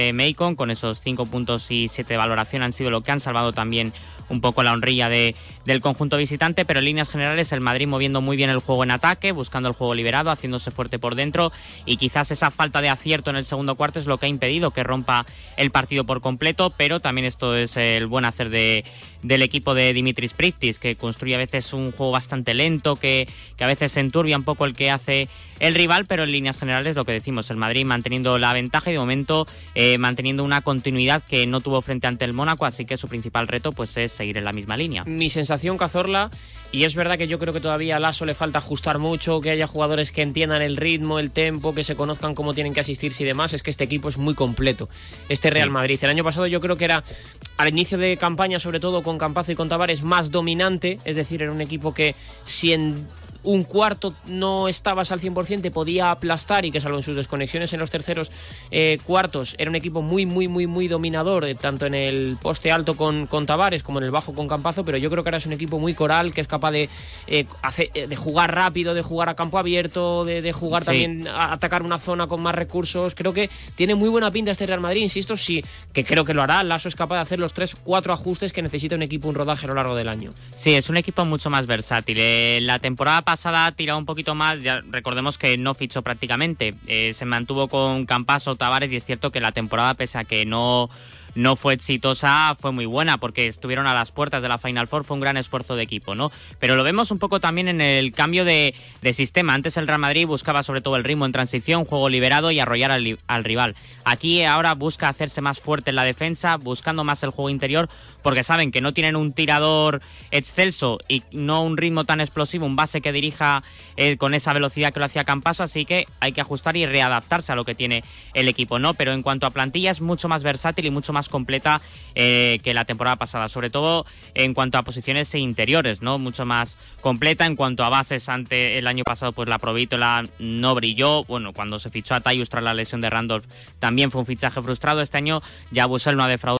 de Meikon, con esos cinco puntos y siete de valoración han sido lo que han salvado también un poco la honrilla de, del conjunto visitante, pero en líneas generales el Madrid moviendo muy bien el juego en ataque, buscando el juego liberado, haciéndose fuerte por dentro, y quizás esa falta de acierto en el segundo cuarto es lo que ha impedido que rompa el partido por completo, pero también esto es el buen hacer de, del equipo de Dimitris Pristis, que construye a veces un juego bastante lento, que, que a veces se enturbia un poco el que hace el rival, pero en líneas generales lo que decimos, el Madrid manteniendo la ventaja y de momento eh, manteniendo una continuidad que no tuvo frente ante el Mónaco, así que su principal reto pues es seguir en la misma línea. Mi sensación, Cazorla, y es verdad que yo creo que todavía a Lasso le falta ajustar mucho, que haya jugadores que entiendan el ritmo, el tempo, que se conozcan cómo tienen que asistirse y demás, es que este equipo es muy completo, este Real Madrid. El año pasado yo creo que era, al inicio de campaña, sobre todo con Campazo y con Tavares, más dominante, es decir, era un equipo que si en un cuarto no estabas al cien por ciento te podía aplastar, y que salvo en sus desconexiones en los terceros eh, cuartos era un equipo muy muy muy muy dominador, eh, tanto en el poste alto con, con Tavares como en el bajo con Campazo, pero yo creo que ahora es un equipo muy coral, que es capaz de, eh, hacer, de jugar rápido, de jugar a campo abierto, de, de jugar sí. también a atacar una zona con más recursos. Creo que tiene muy buena pinta este Real Madrid, insisto, sí, que creo que lo hará. Lasso es capaz de hacer los tres, cuatro ajustes que necesita un equipo, un rodaje a lo largo del año. Sí, es un equipo mucho más versátil. Eh, la temporada pasada ha tirado un poquito más, ya recordemos que no fichó prácticamente, eh, se mantuvo con Campazo, Tavares, y es cierto que la temporada, pese a que no no fue exitosa, fue muy buena porque estuvieron a las puertas de la Final Four, fue un gran esfuerzo de equipo, ¿no? Pero lo vemos un poco también en el cambio de, de sistema. Antes el Real Madrid buscaba sobre todo el ritmo en transición, juego liberado y arrollar al, al rival. Aquí ahora busca hacerse más fuerte en la defensa, buscando más el juego interior, porque saben que no tienen un tirador excelso y no un ritmo tan explosivo, un base que dirija eh, con esa velocidad que lo hacía Campazo, así que hay que ajustar y readaptarse a lo que tiene el equipo, ¿no? Pero en cuanto a plantilla es mucho más versátil y mucho más completa eh, que la temporada pasada, sobre todo en cuanto a posiciones interiores, ¿no? Mucho más completa. En cuanto a bases, ante el año pasado pues la Provítola no brilló, bueno, cuando se fichó a Tyus tras la lesión de Randolph también fue un fichaje frustrado. Este año ya Busel no ha defraudado